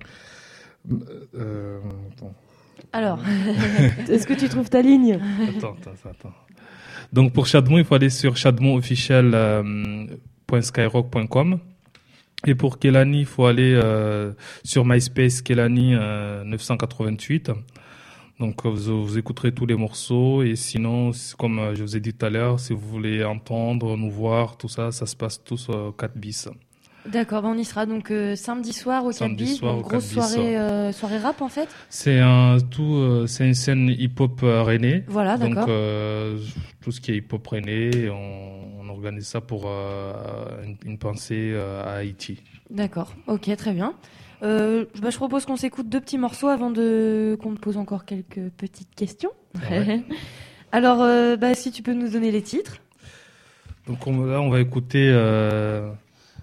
S4: Euh, attends.
S1: Alors,
S2: est-ce que tu trouves ta ligne?
S4: Attends, attends, attends. Donc pour Chadmon, il faut aller sur chadmon officiel point skyrock point com. Et pour Kelani, il faut aller euh, sur MySpace Kelani euh, neuf cent quatre-vingt-huit. Donc vous, vous écouterez tous les morceaux. Et sinon, comme je vous ai dit tout à l'heure, si vous voulez entendre, nous voir, tout ça, ça se passe tous au quatre bis.
S1: D'accord, bah on y sera donc euh, samedi soir au quatre bis, donc grosse soirée, euh, soirée rap en fait.
S4: C'est un tout, euh, c'est une scène hip-hop euh, rennais.
S1: Voilà,
S4: donc,
S1: d'accord.
S4: Euh, tout ce qui est hip-hop rennais, on, on organise ça pour euh, une, une pensée euh, à Haïti.
S1: D'accord, ok, très bien. Euh, bah, je propose qu'on s'écoute deux petits morceaux avant de qu'on te pose encore quelques petites questions.
S4: Ouais.
S1: Alors, euh, bah, si tu peux nous donner les titres.
S4: Donc on, là, on va écouter. Euh,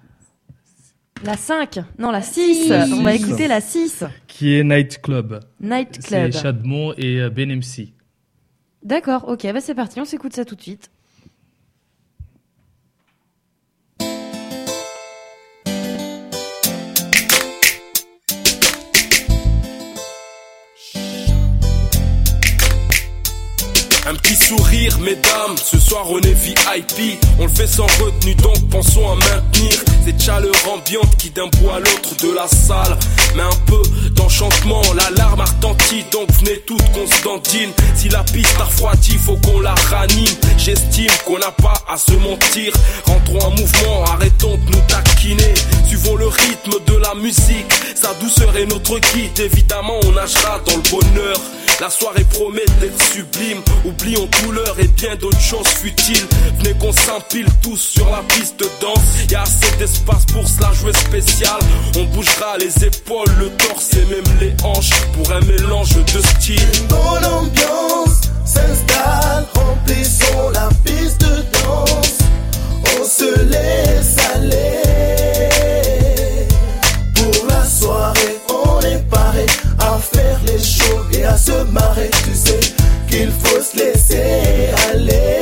S1: La cinq, non la six, on va écouter la six.
S4: Qui est Night Club.
S1: Night Club.
S4: C'est Chadmon et euh, Ben M C.
S1: D'accord, ok, bah c'est parti, on s'écoute ça tout de suite.
S5: Un petit sourire, mesdames, ce soir on est V I P. On le fait sans retenue, donc pensons à maintenir cette chaleur ambiante qui d'un bout à l'autre de la salle met un peu d'enchantement. L'alarme a retenti, donc venez toutes qu'on se dandine. Si la piste a refroidi, faut qu'on la ranime. J'estime qu'on n'a pas à se mentir. Rentrons en mouvement, arrêtons de nous taquiner. Suivons le rythme de la musique, sa douceur est notre guide. Évidemment on nagera dans le bonheur. La soirée promet d'être sublime. Oublions douleur et bien d'autres choses futiles. Venez qu'on s'empile tous sur la piste de danse. Y'a assez d'espace pour se la jouer spécial. On bougera les épaules, le torse et même les hanches pour un mélange de styles.
S13: Une bonne ambiance s'installe, remplissons la piste de danse. On se laisse aller. Pour la soirée, on est paré à faire les shows et à se marrer. Tu sais qu'il faut se laisser aller.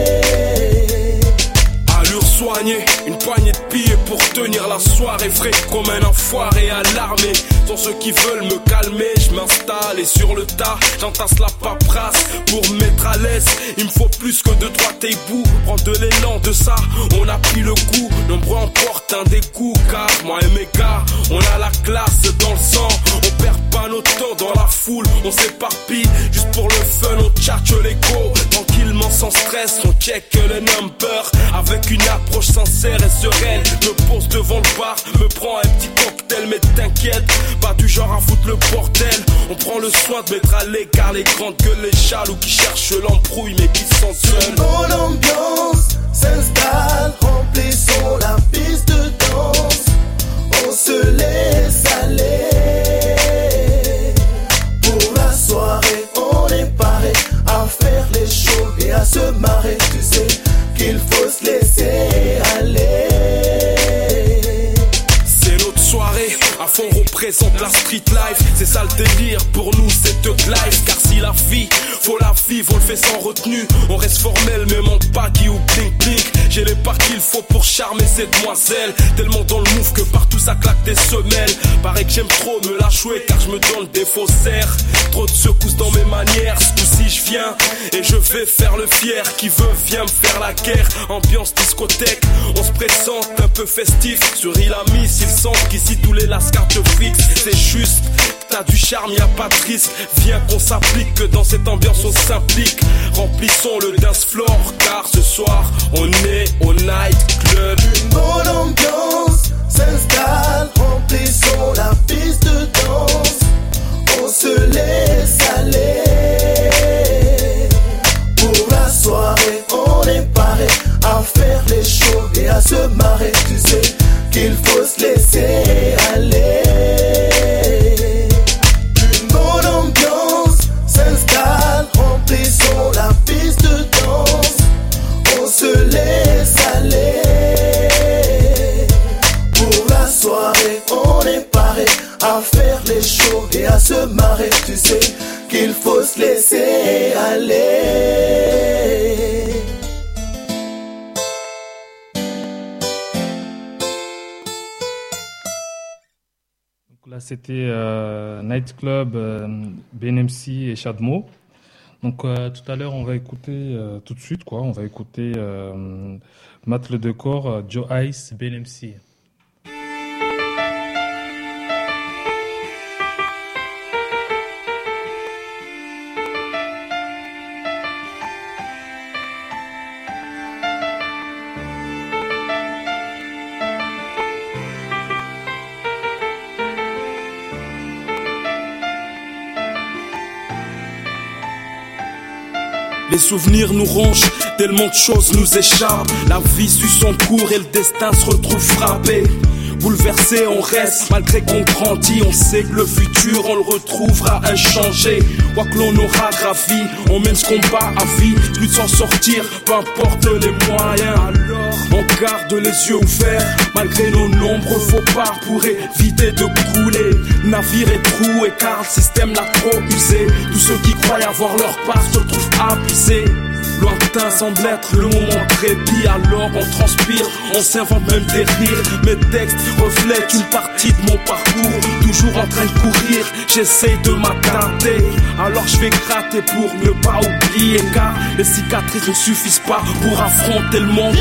S5: Allure soignée, une poignée de billets pour tenir la soirée frais comme un enfoiré alarmé. Sont ceux qui veulent me calmer, je m'installe et sur le tas j'entasse la paperasse pour me mettre à l'aise. Il me faut plus que deux trois taibous, prendre de l'élan de ça, on a pris le coup. Nombreux emportent un dégoût car moi et mes gars, on a la classe dans le sang. On perd pas notre temps dans la foule, on s'éparpille juste pour le fun, on tchatche l'écho. Tranquillement sans stress, on check les numbers avec une approche sincère et sereine. Me pose devant le bar, me prends un petit cocktail, mais t'inquiète, pas du genre à foutre le bordel. On prend le soin de mettre à l'écart les grandes gueules, les jaloux qui cherchent l'embrouille mais qui sont seuls.
S13: Une bonne ambiance s'installe, remplissons la piste de danse. On se laisse aller. Pour la soirée, on est paré à faire les shows et à se marrer. Tu sais qu'il faut se laisser aller.
S5: C'est notre soirée, à on représente la street life. C'est ça le délire, pour nous c'est thug life. Car si la vie, faut la vivre, on le fait sans retenue. On reste formel, mais manque pas qui ou blink blink. J'ai les parts qu'il faut pour charmer ces demoiselles. Tellement dans le move que partout ça claque des semelles. Paraît que j'aime trop me la jouer car je me donne des faussaires. Trop de secousses dans mes manières. Ce coup-ci je viens et je vais faire le fier. Qui veut vient me faire la guerre. Ambiance discothèque, on se présente un peu festif. Sur Ilamis, il semble qu'ici tous les lascars te fixent. C'est juste, t'as du charme, y a pas de risque. Viens qu'on s'applique, que dans cette ambiance on s'implique. Remplissons le dance floor car ce soir on est au night club.
S13: Une bonne ambiance s'installe, remplissons la piste de danse. On se laisse aller. Pour la soirée, on est paré à faire les shows et à se marrer. Tu sais qu'il faut se laisser aller. Une bonne ambiance s'installe, remplissons la piste de danse. On se laisse aller. Pour la soirée, on est paré à faire les shows et à se marrer. Tu sais qu'il faut se laisser aller.
S4: Là, c'était euh, Night Club, euh, B N M C et Chadmo. Donc, euh, tout à l'heure, on va écouter, euh, tout de suite, quoi, on va écouter euh, Matt le Decor, euh, Joe Ice, B N M C.
S5: Les souvenirs nous rongent, tellement de choses nous échappent. La vie suit son cours et le destin se retrouve frappé. Bouleversé, on reste, malgré qu'on grandit. On sait que le futur, on le retrouvera inchangé. Quoi que l'on aura gravi, on mène ce combat à vie. Plus de s'en sortir, peu importe les moyens. Alors, on garde les yeux ouverts, malgré nos nombreux faux pas, pour éviter de couler. Navire est troué car le système l'a trop usé. Tous ceux qui croient avoir leur part se retrouvent abusés. Lointain semble être le moment de répit. Alors on transpire, on s'invente même des rires. Mes textes reflètent une partie de mon parcours. Toujours en train de courir, j'essaye de m'attarder. Alors je vais gratter pour ne pas oublier. Car les cicatrices ne suffisent pas pour affronter le monde.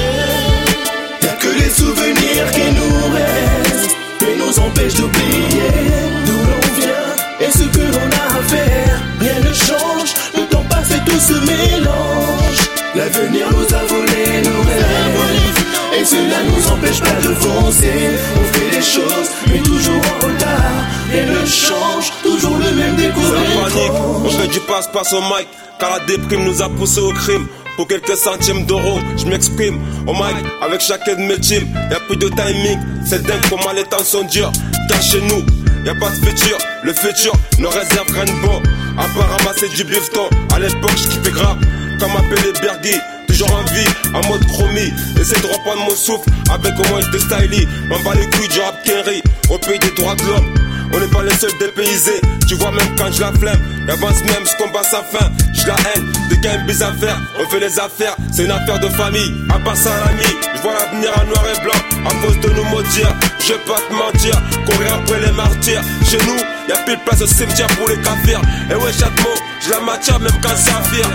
S13: Y'a que les souvenirs qui nous restent et nous empêchent d'oublier d'où l'on vient et ce que l'on a à faire. Rien ne change, le temps passe et tout se mélange. L'avenir nous a volé nos rêves et cela nous empêche pas de foncer. On fait les choses mais toujours en retard. Rien ne change, toujours le même découvert.
S14: Sans panique, on fait du passe-passe au mic car la déprime nous a poussé au crime. Pour quelques centièmes d'euros, je m'exprime au mic avec chacun de mes teams. Y'a plus de timing, c'est dingue comment les temps sont durs. Car chez nous, y'a pas de futur, le futur ne réserve rien de bon. À part ramasser du bifton, à l'époque je kiffais grave. Comme appelé Bergui, toujours en vie, en mode chromie. Essaye de reprendre mon souffle avec au moins de stylie. M'en bats les couilles du rap Kenry, au pays des droits de l'homme. On n'est pas les seuls dépaysés, tu vois même quand je la flemme. J'avance même ce combat sans fin, je la haine. Dès qu'il y a une bise à faire, on fait les affaires. C'est une affaire de famille, à part ça l'ami. Je vois l'avenir en noir et blanc, à cause de nous maudire. Je vais pas te mentir, courir après les martyrs. Chez nous, y'a plus de place au cimetière pour les kafirs. Et ouais, chaque mot, je la matière même quand ça affirme.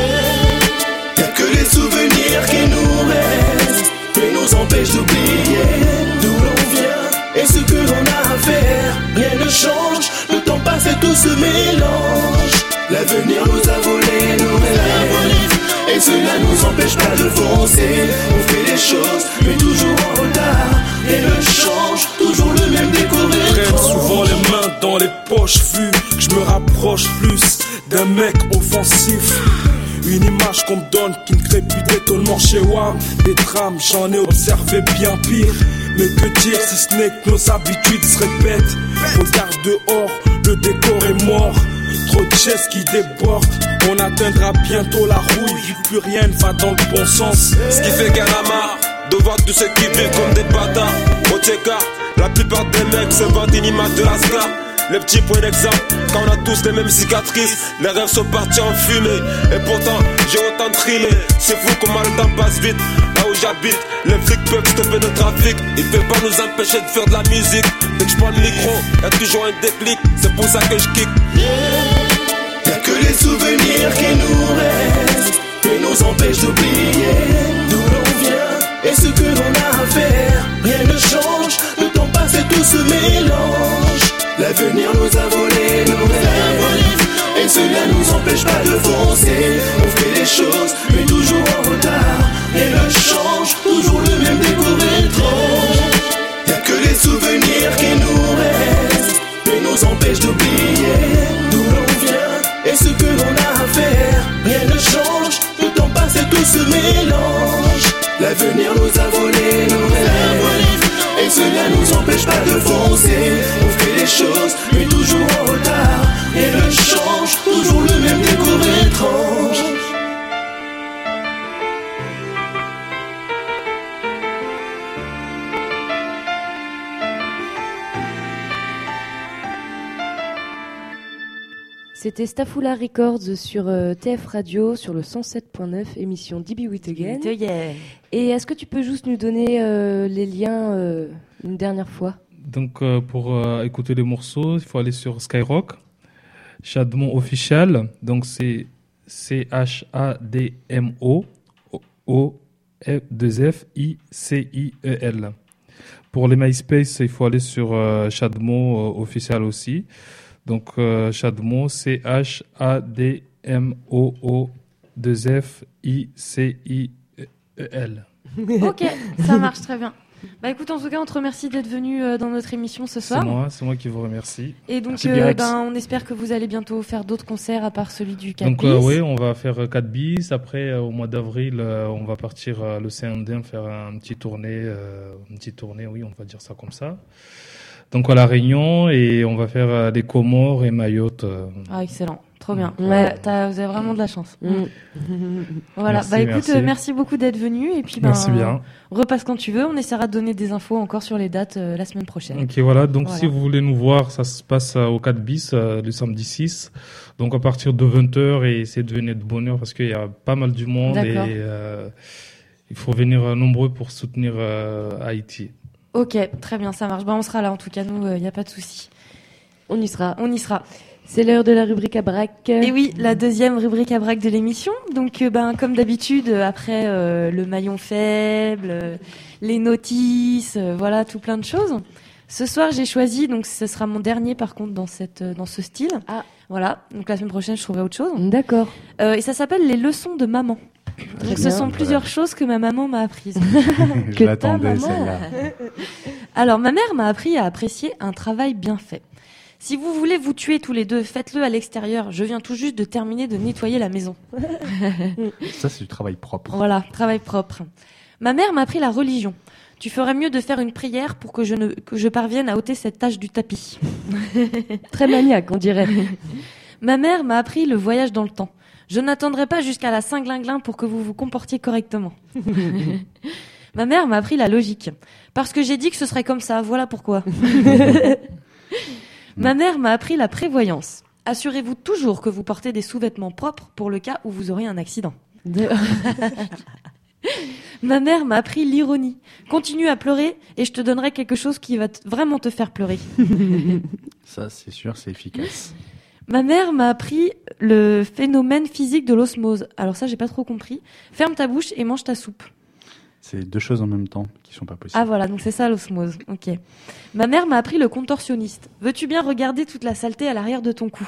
S13: Y'a que les souvenirs qui nous restent et nous empêchent d'oublier d'où l'on vient et ce que l'on a à faire. Rien ne change, le temps passe et tout se mélange. L'avenir nous a volé nos rêves et cela nous empêche pas de foncer. On fait les choses mais toujours en retard. Rien ne change, toujours le même décor.
S5: Traîne souvent les mains dans les poches vu que je me rapproche plus d'un mec offensif. Une image qu'on me donne qui ne crée plus d'étonnement chez WAM. Des drames, j'en ai observé bien pire. Mais que dire si ce n'est que nos habitudes se répètent. Regarde dehors, le décor est mort. Trop de chaises qui débordent. On atteindra bientôt la rouille. Vu que plus rien ne va dans le bon sens.
S14: Ce qui fait qu'elle a marre de voir tous ceux qui vivent comme des bâtards. Au T K, La plupart des mecs se vantent une image de la scar. Les petits points d'exemple, quand on a tous les mêmes cicatrices. Les rêves sont partis en fumée, et pourtant j'ai autant trillé. C'est fou comment le temps passe vite. Là où j'habite, les flics peuvent stopper le trafic. Ils peuvent pas nous empêcher de faire de la musique. Dès que je prends le micro, y'a toujours un déclic. C'est pour ça que je kick.
S13: Y'a que les souvenirs qui nous restent, qui nous empêchent d'oublier d'où l'on vient et ce que l'on a à faire. Rien ne change, le temps passe et tout se mélange. L'avenir nous a volé nos rêves, et cela nous empêche pas de foncer. On fait les choses, mais toujours en retard. Et le change, toujours le même décor étrange. Y'a que les souvenirs qui nous restent, mais nous empêchent d'oublier d'où l'on vient et ce que l'on a à faire. Rien ne change, le temps passe et tout se mélange. L'avenir nous a volé nos rêves, et cela nous empêche pas de foncer. On fait les choses, mais toujours en retard. Et le change, toujours le même décor étrange.
S2: C'était Stafoula Records sur euh, T F Radio, sur le cent sept point neuf, émission D B With Again.
S1: Yeah.
S2: Et est-ce que tu peux juste nous donner euh, les liens euh, une dernière fois?
S4: Donc, euh, pour euh, écouter les morceaux, il faut aller sur Skyrock, Chadmo Official, donc c'est C H A D M O O deux F I C I E L. Pour les MySpace, il faut aller sur euh, Chadmo euh, Official aussi. Donc, euh, Chadmo, C H A D M O O deux F I C I E L.
S1: Ok, ça marche très bien. Bah écoute, en tout cas, on te remercie d'être venu euh, dans notre émission ce soir.
S4: C'est moi, c'est moi qui vous remercie.
S1: Et donc,
S4: Merci,
S1: euh, ben, on espère que vous allez bientôt faire d'autres concerts à part celui du quatre
S4: Donc,
S1: bis.
S4: euh, oui, on va faire quatre bis. Après, euh, au mois d'avril, euh, on va partir à l'Océan Indien faire un petit tournée, euh, une petite tournée, oui, on va dire ça comme ça. Donc, à La Réunion, et on va faire euh, les Comores et Mayotte. Euh.
S1: Ah, excellent. Trop bien.
S2: Ouais.
S1: Ouais, t'as, vous avez vraiment de la chance.
S2: Mm.
S1: Voilà.
S4: Merci,
S1: bah écoute,
S4: merci.
S1: euh, merci beaucoup d'être venu. Et puis, ben,
S4: Merci bien.
S1: repasse quand tu veux. On essaiera de donner des infos encore sur les dates euh, la semaine prochaine.
S4: Ok, voilà. Donc,
S1: Voilà.
S4: si vous voulez nous voir, ça se passe euh, au quatre bis, euh, le samedi six. Donc, à partir de vingt heures, et essayez de venir de bonne heure parce qu'il y a pas mal du monde.
S1: D'accord.
S4: Et euh, il faut venir euh, nombreux pour soutenir euh, Haïti.
S1: Ok, très bien, ça marche. Bah, on sera là, en tout cas, nous, il n'y a pas de souci.
S2: On y sera.
S1: On y sera.
S2: C'est l'heure de la rubrique à braque.
S1: Et oui, la deuxième rubrique à braque de l'émission. Donc, euh, ben, comme d'habitude, euh, après euh, le maillon faible, euh, les notices, euh, voilà, tout plein de choses. Ce soir, j'ai choisi, donc ce sera mon dernier par contre dans cette, euh, dans ce style.
S2: Ah.
S1: Voilà. Donc la semaine prochaine, je trouverai autre chose.
S2: D'accord.
S1: Euh, et ça s'appelle les leçons de maman.
S2: Très
S1: Donc, ce
S2: bien.
S1: sont plusieurs choses que ma maman m'a apprises.
S3: Je l'attendais, celle-là.
S1: Alors, ma mère m'a appris à apprécier un travail bien fait. Si vous voulez vous tuer tous les deux, faites-le à l'extérieur. Je viens tout juste de terminer de nettoyer la maison.
S3: Ça, c'est du travail propre.
S1: Voilà, travail propre. Ma mère m'a appris la religion. Tu ferais mieux de faire une prière pour que je, ne, que je parvienne à ôter cette tache du tapis.
S2: Très maniaque, on dirait.
S1: Ma mère m'a appris le voyage dans le temps. Je n'attendrai pas jusqu'à la Saint-Glinglin pour que vous vous comportiez correctement. Ma mère m'a appris la logique. Parce que j'ai dit que ce serait comme ça, voilà pourquoi. Ma mère m'a appris la prévoyance. Assurez-vous toujours que vous portez des sous-vêtements propres pour le cas où vous aurez un accident.
S2: De-
S1: Ma mère m'a appris l'ironie. Continue à pleurer et je te donnerai quelque chose qui va t- vraiment te faire pleurer.
S3: Ça, c'est sûr, c'est efficace.
S1: Ma mère m'a appris le phénomène physique de l'osmose. Alors ça, j'ai pas trop compris. Ferme ta bouche et mange ta soupe.
S3: C'est deux choses en même temps qui sont pas possibles.
S1: Ah voilà, donc c'est ça l'osmose. Ok. Ma mère m'a appris le contorsionniste. Veux-tu bien regarder toute la saleté à l'arrière de ton cou?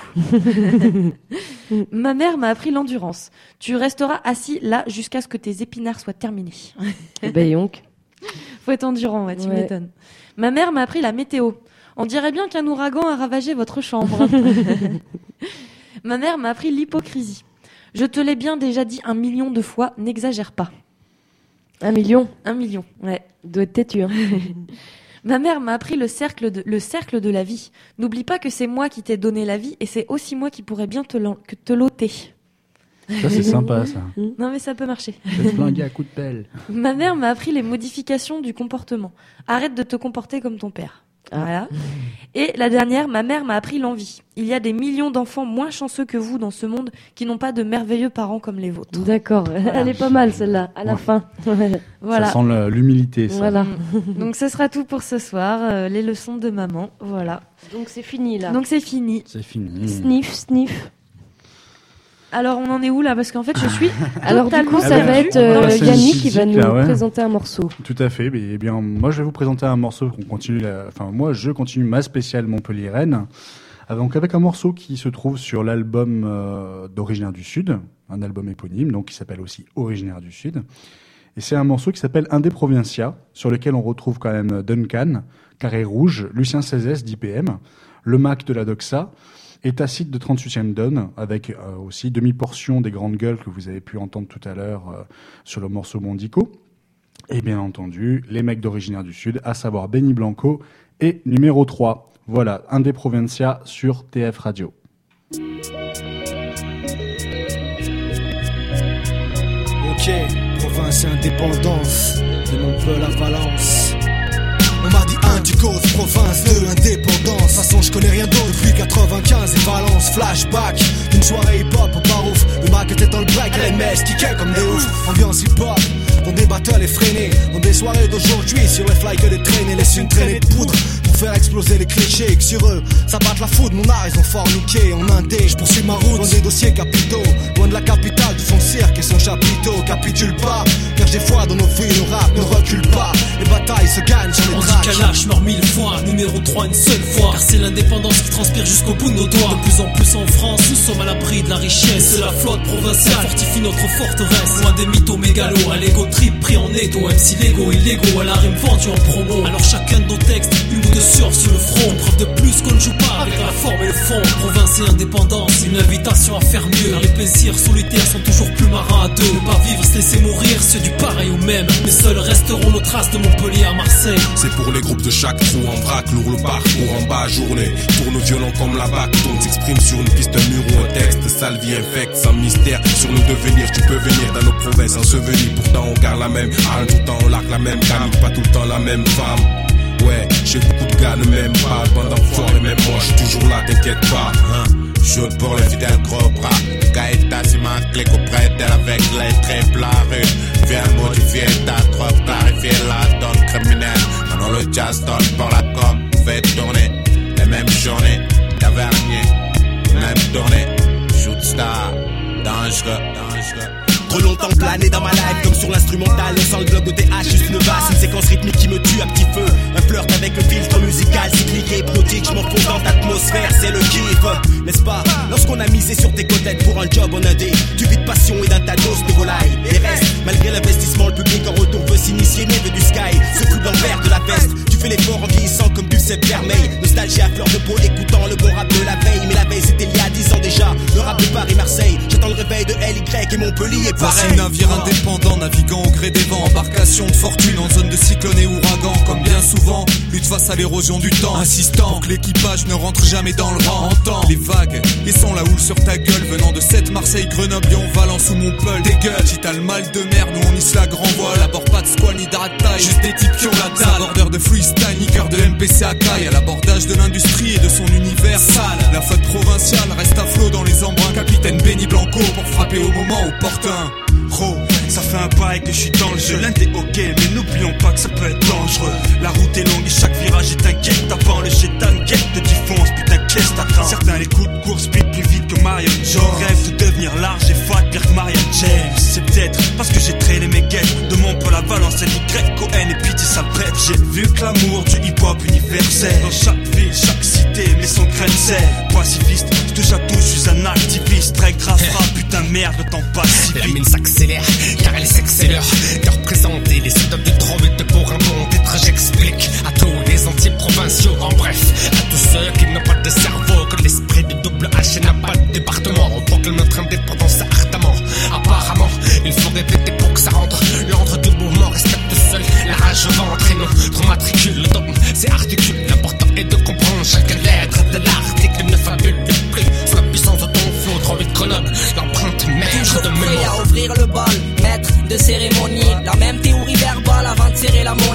S1: Ma mère m'a appris l'endurance. Tu resteras assis là jusqu'à ce que tes épinards soient terminés.
S2: Ben donc.
S1: Faut être endurant, ouais, tu
S2: Ouais.
S1: m'étonnes. Ma mère m'a appris la météo. On dirait bien qu'un ouragan a ravagé votre chambre. Ma mère m'a appris l'hypocrisie. Je te l'ai bien déjà dit un million de fois, n'exagère pas.
S2: Un million.
S1: Un million, ouais.
S2: Doit être têtu, hein.
S1: Ma mère m'a appris le cercle de, le cercle de la vie. N'oublie pas que c'est moi qui t'ai donné la vie et c'est aussi moi qui pourrais bien te, l'en- que te l'ôter.
S3: Ça, c'est sympa, ça.
S1: Non mais ça peut marcher.
S3: Je vais te flinguer à coups de pelle.
S1: Ma mère m'a appris les modifications du comportement. Arrête de te comporter comme ton père. Voilà. Et la dernière, ma mère m'a appris l'envie. Il y a des millions d'enfants moins chanceux que vous dans ce monde qui n'ont pas de merveilleux parents comme les vôtres.
S2: D'accord, voilà. Elle est pas mal celle-là, à la
S3: Ouais.
S2: fin.
S1: Voilà.
S3: Ça sent le- l'humilité, ça.
S2: Voilà.
S1: Donc ce sera tout pour ce soir, euh, les leçons de maman, voilà.
S2: Donc c'est fini là.
S1: Donc c'est fini.
S3: C'est fini.
S2: Sniff, sniff.
S1: Alors on en est où là? Parce qu'en fait je suis
S2: Alors du
S1: totalement
S2: coup ça va
S1: perdue.
S2: être euh,
S3: Ah bah, c'est
S2: Yannick
S3: une
S2: qui va
S3: musique,
S2: nous
S3: là, ouais.
S2: présenter un morceau.
S3: Tout à fait. Mais, eh bien, moi, je vais vous présenter un morceau qu'on continue. La... Enfin, moi, je continue ma spéciale Montpellier-Rennes. Ah, donc, avec un morceau qui se trouve sur l'album euh, d'Originaire du Sud, un album éponyme, donc qui s'appelle aussi Originaire du Sud. Et c'est un morceau qui s'appelle Un des Provincias, sur lequel on retrouve quand même Duncan, Carré Rouge, Lucien Cézès d'I P M, le Mac de la Doxa, et Tacite de trente-huitième Donne, avec euh, aussi demi-portion des grandes gueules que vous avez pu entendre tout à l'heure euh, sur le morceau Mondico. Et bien entendu, les mecs d'Originaire du Sud, à savoir Benny Blanco et numéro trois. Voilà, Un des Provincias sur T F Radio.
S11: Ok, province et indépendance, de Montpellier à Valence. On m'a dit un, tu causes province, deux, indépendance. De toute façon, je connais rien d'autre depuis quatre-vingt-quinze et Valence. Flashback d'une soirée hip-hop au Barouf. Le Mac était dans le break, les mecs kickaient comme des oufs. Ambiance hip-hop, dans des battles effrénés. Dans des soirées d'aujourd'hui, sur les fly que des traînées. Laisse une traînée de poudre pour faire exploser les clichés. Que sur eux, ça batte la foudre. Mon art, ils ont forniqué en indé. Je poursuis ma route dans des dossiers capitaux. Loin de la capitale, de son cirque et son chapiteau. Capitule pas, car j'ai foi dans nos vies. Nos rap ne recule pas. Les batailles se gagnent sur les
S10: On dit
S11: tracks.
S10: qu'un lâche meurt mille fois, numéro trois une seule fois. Car c'est l'indépendance qui transpire jusqu'au bout de nos doigts. De plus en plus en France, nous sommes à l'abri de la richesse. C'est la flotte provinciale fortifie notre forteresse. Loin des mythos mégalos, à l'ego trip pris en étau. M C Lego, illégaux, à la rime vendue en promo. Alors chacun de nos textes, une goutte de sueur sur le front. Preuve de plus qu'on ne joue pas avec la forme et le fond. Province et indépendance, une invitation à faire mieux. Car les plaisirs solitaires sont toujours plus marins à deux. Ne pas vivre, se laisser mourir, c'est du pareil au même. Mais seuls resteront nos traces de Montpellier à Marseille.
S8: C'est pour les groupes de chaque trou en vrac, lourd le parcours en bas journée. Tourne violent comme la bac, donc s'exprime sur une piste, un mur ou un texte. Sale vie infecte, sans mystère sur nos devenirs. Tu peux venir dans nos provinces ensevelies, pourtant on garde la même arme, tout le temps on largue la même gamme, pas tout le temps la même femme. Ouais, j'ai beaucoup de gars ne m'aiment pas, bande d'enfoirés, même moi j'suis toujours là, t'inquiète pas. Hein. Je pour le fidèle gros bras, Gaëta c'est ma clé auprès d'elle avec les traits rue. Viens modifier ta trop, clarifier la donne criminelle. Maintenant le jazz donne pour la com, fait tourner les mêmes journées, tavernier, même tournée, shoot star, dangereux, dangereux.
S15: Trop longtemps plané dans ma life comme sur l'instrumental. On sent le bloc de T H, juste une basse. Une séquence rythmique qui me tue à petit feu. Un flirt avec le filtre musical cyclique et hypnotique. Je m'enfonce dans l'atmosphère, c'est le kiff, n'est-ce pas? Lorsqu'on a misé sur tes côtettes pour un job en indé, tu vis de passion et d'un tas d'os de volaille. Et reste, malgré l'investissement, le public en retour veut s'initier, né du sky. Ce coup d'envers de la veste, tu fais l'effort en vieillissant comme du cèpe vermeil. Nostalgie à fleur de peau, écoutant le bon rap de la veille. Mais la veille c'était il y a dix ans déjà. Le rap de Paris-Marseille, j'attends le réveil de L Y et Montpellier.
S8: Voici navire indépendant, naviguant au gré des vents. Embarcation de fortune en zone de cyclone et ouragan. Comme bien souvent, lutte face à l'érosion du temps. Insistant pour que l'équipage ne rentre jamais dans le rang. Entend les vagues, laissant la houle sur ta gueule. Venant de Sète, Marseille, Grenoble, Lyon, Valence ou Montpellier. Des gueules, si t'as le mal de mer, nous on hisse la grand voile. À bord pas de squale ni d'arataille, juste des types qui ont la dalle. Bordeur de freestyle, ni cœur de M P C à caille. À l'abordage de l'industrie et de son univers sale. La flotte provinciale reste à flot dans les embruns. Capitaine Benny Blanco pour frapper au moment opportun.
S16: Gros, ça fait un bail que je suis dans le jeu. L'un des ok, mais n'oublions pas que ça peut être dangereux. La route est longue et chaque virage est un guet. T'apprends le jet guette te diffonce, putain qu'est-ce t'attends. Certains les coups de course speed plus vite que Marion Jones. Rêve de devenir large et fat pire que Marianne James. C'est peut-être parce que j'ai traîné mes guettes. De Montpellier à Valence, L Y, Cohen et Pity ça bref. J'ai vu que l'amour du hip-hop universel. Dans chaque ville, chaque cité, mais son grain de sel. Pacifiste, je touche à tout, je suis un activiste. Très grave, putain merde, le temps passe si vite.
S9: La mine s'accélère, car elle s'accélère. De représenter les soldats de trop vite pour un bon titre, j'explique à tous les anti-provinciaux, en bref, à tous ceux qui n'ont pas de cerveau, que l'esprit du double H n'a pas de département. On proclame notre indépendance ardemment. Apparemment, il faut répéter pour que ça rentre. L'ordre du mouvement respecte seul la rage au ventre et non trop matricule. Le dogme, c'est articule. L'important est de comprendre chaque lettre de l'article. Ne fabule plus sur la puissance de ton flot. Trop vite Grenoble, l'empreinte maître de mémoire.
S11: À ouvrir le bal, maître de cérémonie. La même théorie verbale avant de serrer la monnaie. Take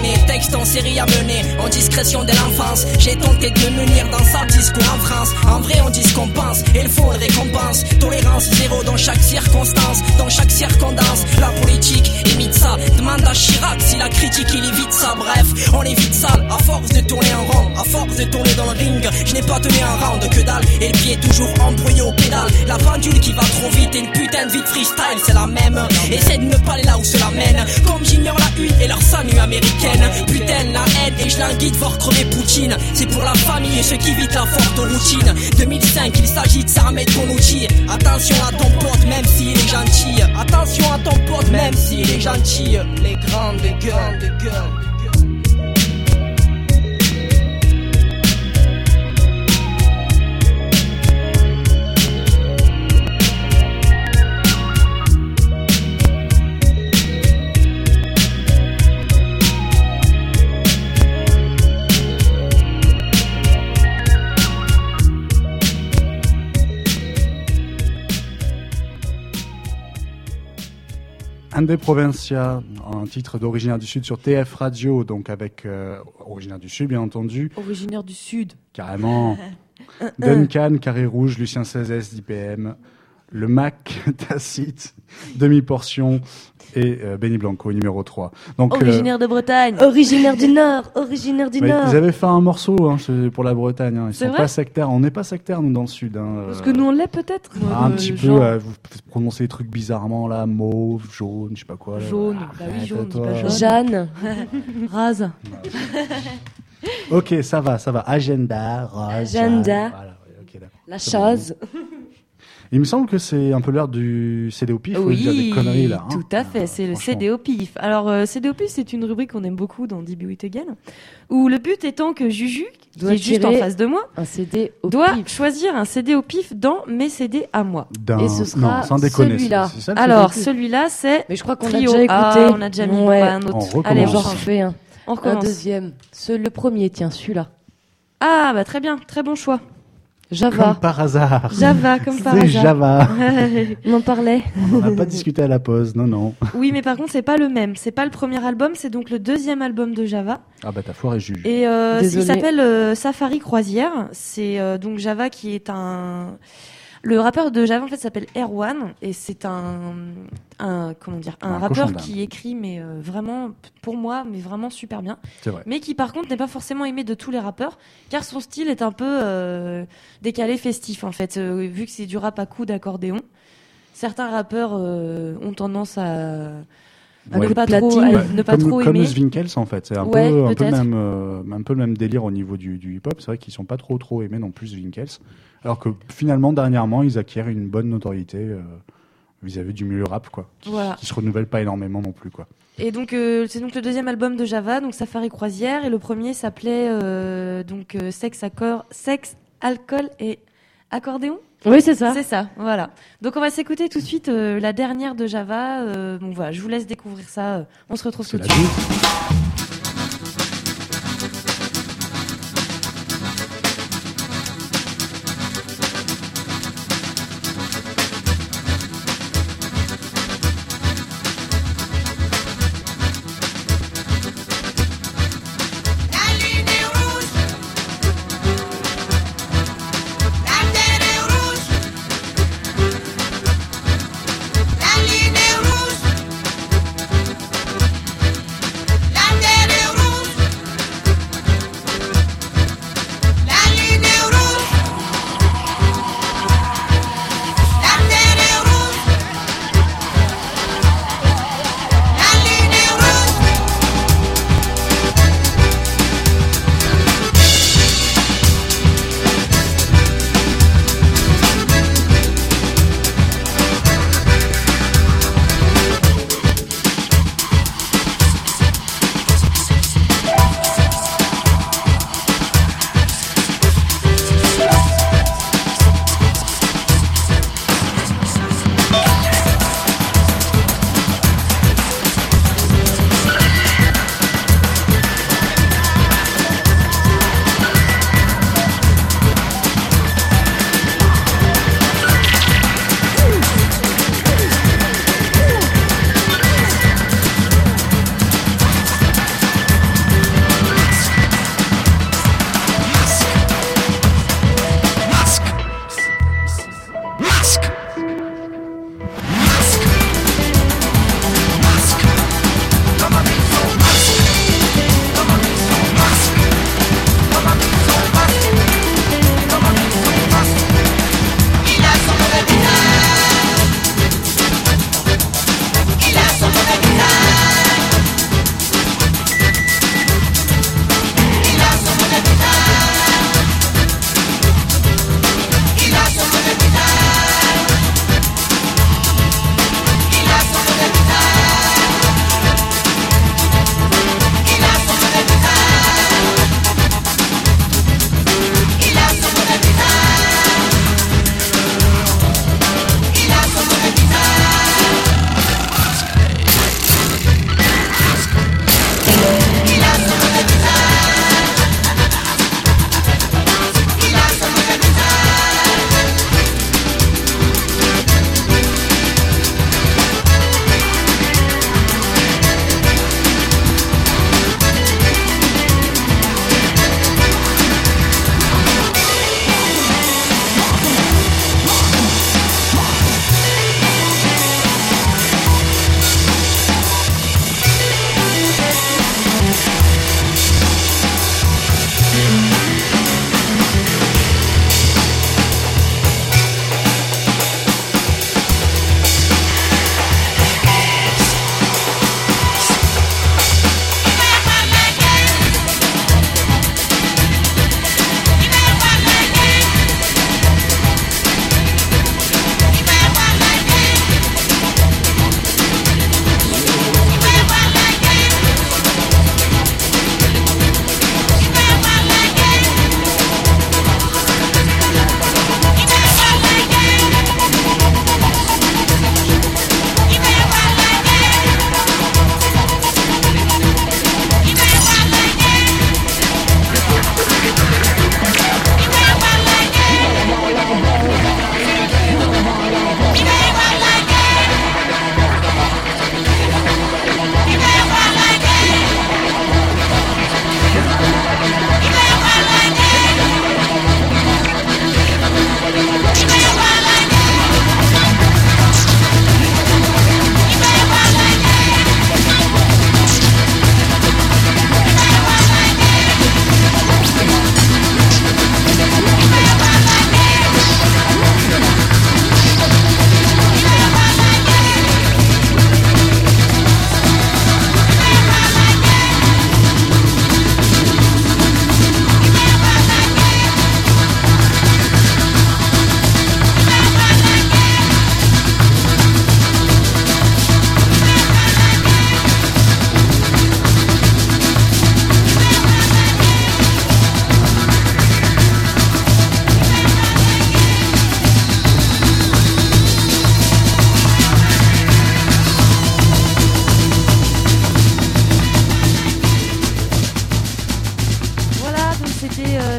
S11: texte en série à mener, en discrétion dès l'enfance. J'ai tenté de menir dans sa discours en France. En vrai on dit ce qu'on pense, et il faut une récompense. Tolérance zéro dans chaque circonstance, dans chaque circonstance. La politique imite ça, demande à Chirac si la critique il évite ça. Bref, on évite ça, à force de tourner en rond, à force de tourner dans le ring. Je n'ai pas tenu un round que dalle, et le pied toujours embrouillé au pédale. La pendule qui va trop vite et une putain de vie de freestyle, c'est la même. Essaie de ne pas aller là où cela mène, comme j'ignore la une et leur salut américaine. Putain la haine et je l'inguide voir crever Poutine. C'est pour la famille et ceux qui vivent la forte routine. deux mille cinq, il s'agit de s'armer de ton outil. Attention à ton pote même s'il est gentil. Attention à ton pote même s'il est gentil. Les grandes gueules de gueules.
S3: Ande Provincia, un titre d'Originaire du Sud sur T F Radio, donc avec euh, Originaire du Sud bien entendu.
S1: Originaire du Sud.
S3: Carrément. Duncan, Carré Rouge, Lucien seize S d'I P M, le Mac, Tacite, Demi-Portion et euh, Benny Blanco, numéro trois. Donc,
S1: originaire euh, de Bretagne.
S2: Originaire du Nord. Originaire du Nord.
S3: Ils avaient fait un morceau hein, pour la Bretagne. Hein. Ils
S1: c'est
S3: sont
S1: vrai
S3: pas sectaires. On n'est pas sectaires, nous, dans le Sud. Hein.
S1: Parce que nous, on l'est peut-être.
S3: Ah, un
S1: euh,
S3: petit
S1: genre...
S3: peu. Euh, vous prononcez les trucs bizarrement, là. Mauve, jaune, je sais pas quoi. Là.
S1: Jaune.
S3: Ah,
S1: bah oui, jaune.
S3: toi.
S1: Pas jaune.
S2: Jeanne.
S1: Rase.
S3: Ok, ça va, ça va. Agenda, rase.
S2: Agenda.
S3: Voilà, okay,
S2: la chose.
S3: Il me semble que c'est un peu l'heure du C D au pif.
S1: Oui,
S3: dire des conneries, là, hein.
S1: tout à fait, c'est le C D au pif. Alors, euh, C D au pif, c'est une rubrique qu'on aime beaucoup dans D B It Again, où le but étant que Juju, qui
S2: doit
S1: est juste en face de moi,
S2: un C D au
S1: doit
S2: pif.
S1: choisir un C D au pif dans mes C D à moi.
S3: D'un...
S2: Et ce sera
S3: non, sans déconner,
S2: celui-là.
S3: C'est, c'est ça,
S1: Alors, celui-là, c'est...
S2: Mais je crois qu'on a
S1: Trio.
S2: déjà écouté.
S1: Ah, on a déjà mis
S2: ouais.
S1: bah, un autre.
S3: On
S1: Allez, on
S2: J'en
S1: change.
S2: refais un.
S1: On
S2: Un
S1: recommence.
S2: deuxième. Ce, le premier, tiens, celui-là.
S1: Ah, bah très bien, très bon choix.
S2: Java.
S3: Comme par hasard.
S1: Java, comme par
S3: c'est
S1: hasard.
S3: Java.
S2: On en parlait.
S3: On n'a pas discuté à la pause, non, non.
S1: Oui, mais par contre, c'est pas le même. C'est pas le premier album, c'est donc le deuxième album de Java.
S3: Ah bah t'as foiré Juju.
S1: Et euh, il
S2: Désolée.
S1: s'appelle euh, Safari Croisière. C'est euh, donc Java qui est un... Le rappeur de Java en fait s'appelle Erwan et c'est un, un comment dire un,
S3: Un
S1: rappeur
S3: cochon d'Inde.
S1: qui écrit mais euh, vraiment pour moi mais vraiment super bien.
S3: C'est vrai.
S1: Mais qui par contre n'est pas forcément aimé de tous les rappeurs car son style est un peu euh, décalé festif en fait euh, vu que c'est du rap à coups d'accordéon. Certains rappeurs euh, ont tendance à à
S3: Ouais.
S1: ne pas
S2: Platine.
S1: trop, à
S3: Ouais,
S1: ne pas
S3: comme,
S1: trop
S3: comme
S1: aimer.
S3: le Svinkels en fait, c'est un,
S1: Ouais,
S3: peu, un, peu
S1: peut-être.
S3: le même, euh, un peu le même délire au niveau du, du hip-hop. C'est vrai qu'ils sont pas trop trop aimés non plus Svinkels, alors que finalement dernièrement ils acquièrent une bonne notoriété euh, vis-à-vis du milieu rap quoi, qui,
S1: Voilà.
S3: qui se renouvelle pas énormément non plus quoi.
S1: Et donc euh, c'est donc le deuxième album de Java, donc Safari Croisière, et le premier s'appelait euh, donc euh, Sexe, accord, Sexe, alcool et accordéon.
S2: Oui, c'est ça.
S1: C'est ça, voilà. Donc on va s'écouter tout de suite euh, la dernière de Java. Euh, bon voilà, je vous laisse découvrir ça. euh, On se retrouve
S3: C'est
S1: tout de
S3: la
S1: suite.
S3: vie.
S17: La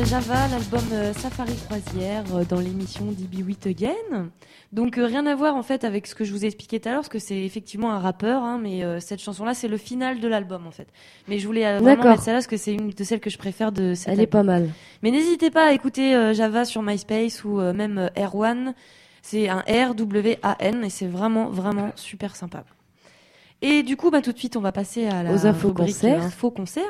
S1: euh, Java, l'album euh, Safari Croisière euh, dans l'émission D B huit Again. Donc euh, rien à voir en fait avec ce que je vous ai expliqué tout à l'heure, parce que c'est effectivement un rappeur, hein, mais euh, cette chanson-là c'est le final de l'album en fait. Mais je voulais euh, vraiment
S2: D'accord.
S1: mettre celle-là parce que c'est une de celles que je préfère de cet
S2: Elle
S1: album.
S2: est pas mal.
S1: Mais n'hésitez pas à écouter euh, Java sur MySpace ou euh, même euh, R un. C'est un R W A N et c'est vraiment vraiment super sympa. Et du coup, bah, tout de suite, on va passer à la
S2: Aux infos
S1: rubrique
S2: concerts.
S1: euh, info concert.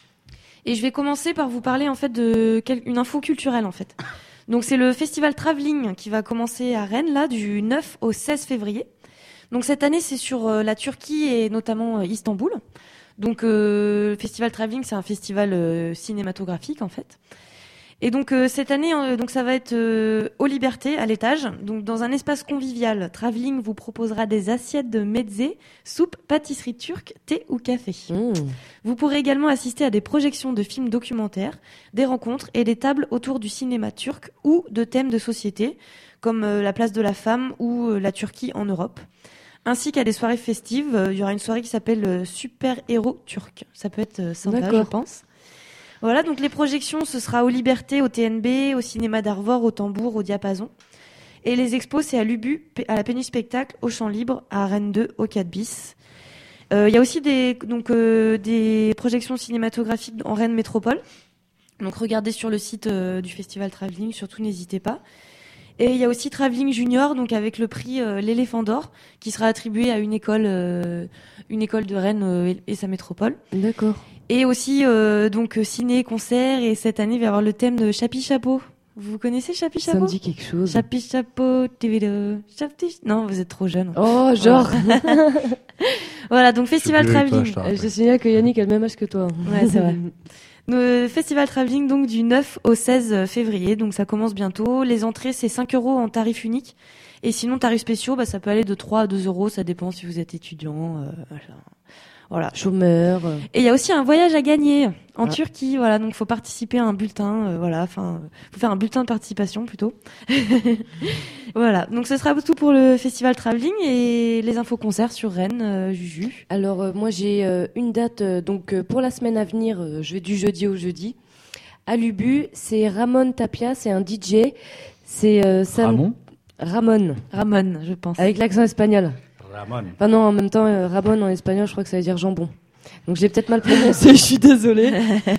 S1: Et je vais commencer par vous parler en fait de quel- une info culturelle en fait. Donc c'est le festival Travelling qui va commencer à Rennes là du neuf au seize février. Donc cette année c'est sur euh, la Turquie et notamment euh, Istanbul. Donc euh, le festival Travelling c'est un festival euh, cinématographique en fait. Et donc euh, cette année, euh, donc ça va être euh, aux Libertés, à l'étage, donc dans un espace convivial. Travelling vous proposera des assiettes de mezze, soupe, pâtisserie turque, thé ou café.
S2: Mmh.
S1: Vous pourrez également assister à des projections de films documentaires, des rencontres et des tables autour du cinéma turc ou de thèmes de société, comme euh, la place de la femme ou euh, la Turquie en Europe. Ainsi qu'à des soirées festives. Euh, Il y aura une soirée qui s'appelle euh, Super Héros Turc. Ça peut être euh, sympa,
S2: D'accord.
S1: je pense. Voilà, donc les projections, ce sera aux Libertés, au T N B, au cinéma d'Arvor, au Tambour, au Diapason. Et les expos, c'est à l'Ubu, à la Péniche Spectacle, au Champ Libre, à Rennes deux, au quatre bis. Euh, Il y a aussi des, donc, euh, des projections cinématographiques en Rennes Métropole. Donc regardez sur le site euh, du Festival Travelling, surtout n'hésitez pas. Et il y a aussi Travelling Junior, donc avec le prix euh, l'Éléphant d'Or, qui sera attribué à une école, euh, une école de Rennes euh, et, et sa métropole.
S2: D'accord.
S1: Et aussi euh, donc ciné, concert, et cette année il va y avoir le thème de Chapi Chapeau. Vous connaissez Chapi
S2: Ça
S1: Chapeau?
S2: me dit quelque chose.
S1: Chapi Chapeau, T V deux, Chapi... Non, vous êtes trop jeune.
S2: Oh, genre.
S1: Voilà, voilà donc Festival
S3: plus avec toi,
S1: Travelling.
S3: je te
S2: Euh,
S3: rappelle.
S2: Je signale que Yannick a le même âge que toi.
S1: Ouais, c'est vrai. Le Festival Travelling donc du neuf au seize février, donc ça commence bientôt. Les entrées c'est cinq euros en tarif unique. Et sinon, tarifs spéciaux, bah, ça peut aller de trois à deux euros, ça dépend si vous êtes étudiant. Euh, voilà.
S2: Chômeur. euh.
S1: Et il y a aussi un voyage à gagner en
S2: Ah.
S1: Turquie, voilà, donc faut participer à un bulletin, euh, voilà, enfin, faut faire un bulletin de participation plutôt. Voilà, donc ce sera tout pour le festival Travelling et les infos concerts sur Rennes, euh, Juju.
S2: Alors euh, moi j'ai euh, une date euh, donc euh, pour la semaine à venir, euh, je vais du jeudi au jeudi. À l'Ubu, c'est Ramon Tapia, c'est un D J. C'est euh, Sam...
S3: Ramon
S2: Ramon.
S1: Ramon, je pense.
S2: Avec l'accent espagnol.
S3: Ramon.
S2: Enfin non, en même temps, euh, Ramon en espagnol, je crois que ça veut dire jambon. Donc j'ai peut-être mal prononcé, je suis désolée.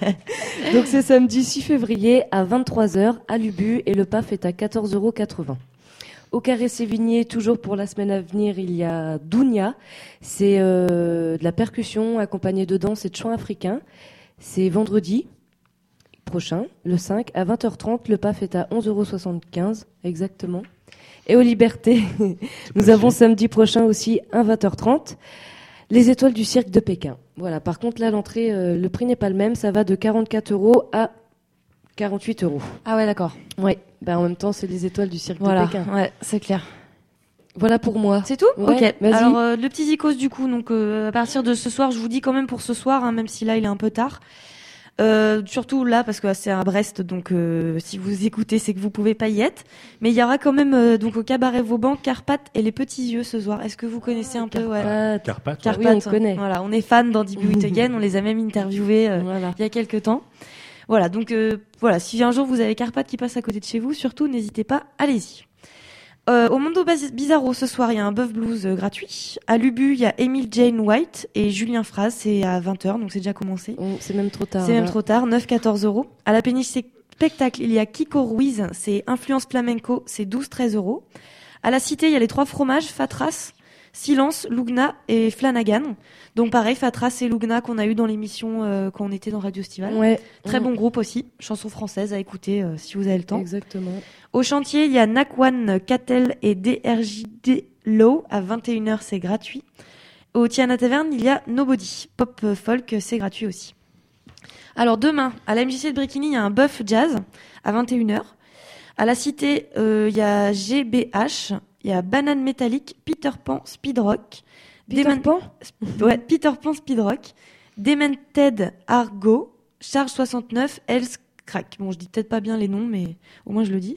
S2: Donc c'est samedi six février à vingt-trois heures à l'Ubu et le P A F est à quatorze euros quatre-vingts. Au Carré Sévigné, toujours pour la semaine à venir, il y a Dounia. C'est euh, de la percussion accompagnée de danse et de chant africain. C'est vendredi prochain, le cinq, à vingt heures trente. Le P A F est à onze euros soixante-quinze, exactement. Et aux Libertés, nous avons samedi prochain aussi à vingt heures trente, les étoiles du cirque de Pékin. Voilà, par contre là, l'entrée, euh, le prix n'est pas le même, ça va de quarante-quatre euros à quarante-huit euros.
S1: Ah ouais, d'accord.
S2: Oui, bah en même temps, c'est les étoiles du cirque
S1: Voilà,
S2: de Pékin.
S1: ouais, c'est clair.
S2: Voilà pour moi.
S1: C'est tout?
S2: Ouais,
S1: Ok.
S2: vas-y.
S1: Alors euh, le petit Zikos du coup, donc euh, à partir de ce soir, je vous dis quand même pour ce soir, hein, même si là il est un peu tard. Euh, surtout là parce que c'est à Brest, donc euh, si vous écoutez, c'est que vous pouvez pas y être. Mais il y aura quand même euh, donc au cabaret Vauban, Carpath et les Petits Yeux ce soir. Est-ce que vous connaissez un peu? Ouais.
S2: Carpath.
S3: Carpath, ouais.
S1: Carpath,
S2: Oui, on connaît.
S1: Voilà, on est fans dans D B huit Again, on les a même interviewés euh,
S2: Voilà.
S1: il y a quelques temps. Voilà, donc euh, voilà, si un jour vous avez Carpath qui passe à côté de chez vous, surtout n'hésitez pas, allez-y. Euh, au Mondo Bas- Bizarro ce soir, il y a un Buff Blues euh, gratuit. À l'Ubu, il y a Emile Jane White et Julien Fraz, c'est à vingt heures, donc c'est déjà commencé.
S2: Oh, c'est même trop tard.
S1: C'est même
S2: là.
S1: trop tard, neuf à quatorze euros. À la Péniche Spectacle, il y a Kiko Ruiz, c'est Influence Flamenco, c'est douze à treize euros. À la Cité, il y a les trois fromages, Fatras, Silence, Lugna et Flanagan. Donc pareil, Fatras et Lugna qu'on a eu dans l'émission euh, quand on était dans Radio Stival.
S2: Ouais.
S1: Très
S2: Mm.
S1: bon groupe aussi, chanson française à écouter euh, si vous avez le temps.
S2: Exactement.
S1: Au chantier, il y a Nakwan, Catel et D R J D Low à vingt et une heures, c'est gratuit. Au Tiana Taverne, il y a Nobody, pop euh, folk, c'est gratuit aussi. Alors demain, à la M J C de Bréquigny, il y a un Buff Jazz à vingt et une heures. À la Cité, euh, il y a G B H, il y a Banane Métallique, Peter Pan, Speed Rock.
S2: Peter
S1: Demen-
S2: Pan
S1: Ouais, Peter Pan, Speed Rock. Demented Argo, Charge soixante-neuf, Else Crack. Bon, je dis peut-être pas bien les noms, mais au moins je le dis.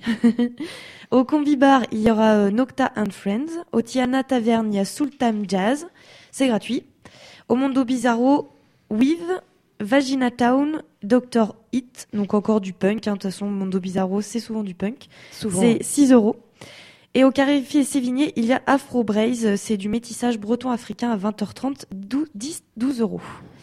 S1: Au Combi Bar, il y aura euh, Nocta and Friends. Au Tiana Taverne, il y a Soul Time Jazz. C'est gratuit. Au Mondo Bizarro, Weave, Vagina Town, docteur Hit, donc encore du punk. hein. De toute façon, Mondo Bizarro, c'est souvent du punk.
S2: Souvent.
S1: C'est six euros. Et au Carré Sévigné, il y a Afro Braise, c'est du métissage breton-africain à vingt heures trente, dix, douze euros.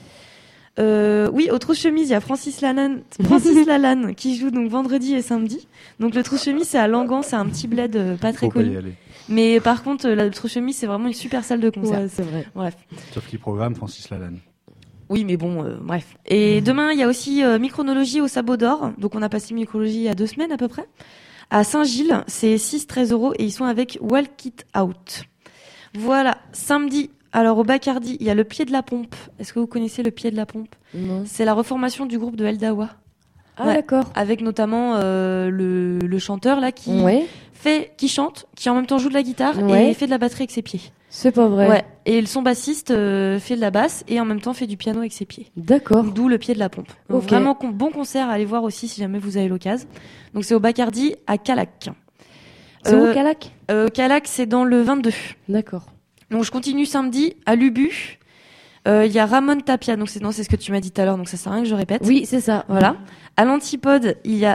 S1: Euh, oui, au Trousse Chemise, il y a Francis Lalanne, Francis Lalanne qui joue donc vendredi et samedi. Donc le Trousse Chemise, c'est à Langan, c'est un petit bled euh, pas très
S3: Faut pas y
S1: connu.
S3: aller.
S1: Mais par contre, euh, le Trousse Chemise, c'est vraiment une super salle de concert.
S2: Ouais, c'est vrai.
S1: Bref.
S3: Sauf qu'il programme Francis Lalanne.
S1: Oui, mais bon, euh, bref. Et demain, il y a aussi euh, Micronologie au Sabot d'Or. Donc on a passé Micronologie il y a deux semaines à peu près. À Saint-Gilles, c'est six treize euros et ils sont avec Walk It Out. Voilà, samedi. Alors au Bacardi, il y a le Pied de la Pompe. Est-ce que vous connaissez le Pied de la Pompe ?
S2: Non.
S1: C'est la reformation du groupe de Eldawa.
S2: Ah, d'accord.
S1: Avec notamment euh, le, le chanteur là qui
S2: Ouais.
S1: fait, qui chante, qui en même temps joue de la guitare
S2: Ouais.
S1: et fait de la batterie avec ses pieds.
S2: C'est pas vrai.
S1: Ouais. Et son bassiste euh, fait de la basse et en même temps fait du piano avec ses pieds.
S2: D'accord.
S1: D'où le Pied de la Pompe. Donc
S2: Ok.
S1: vraiment con- bon concert à aller voir aussi si jamais vous avez l'occasion. Donc c'est au Bacardi à Calac.
S2: C'est où, Calac
S1: euh, Calac, c'est dans le vingt-deux.
S2: D'accord.
S1: Donc je continue samedi à Lubu. Euh, Il y a Ramon Tapia, donc c'est non, c'est ce que tu m'as dit tout à l'heure, donc ça sert à rien que je répète.
S2: Oui, c'est ça.
S1: Voilà. À l'Antipode, il y a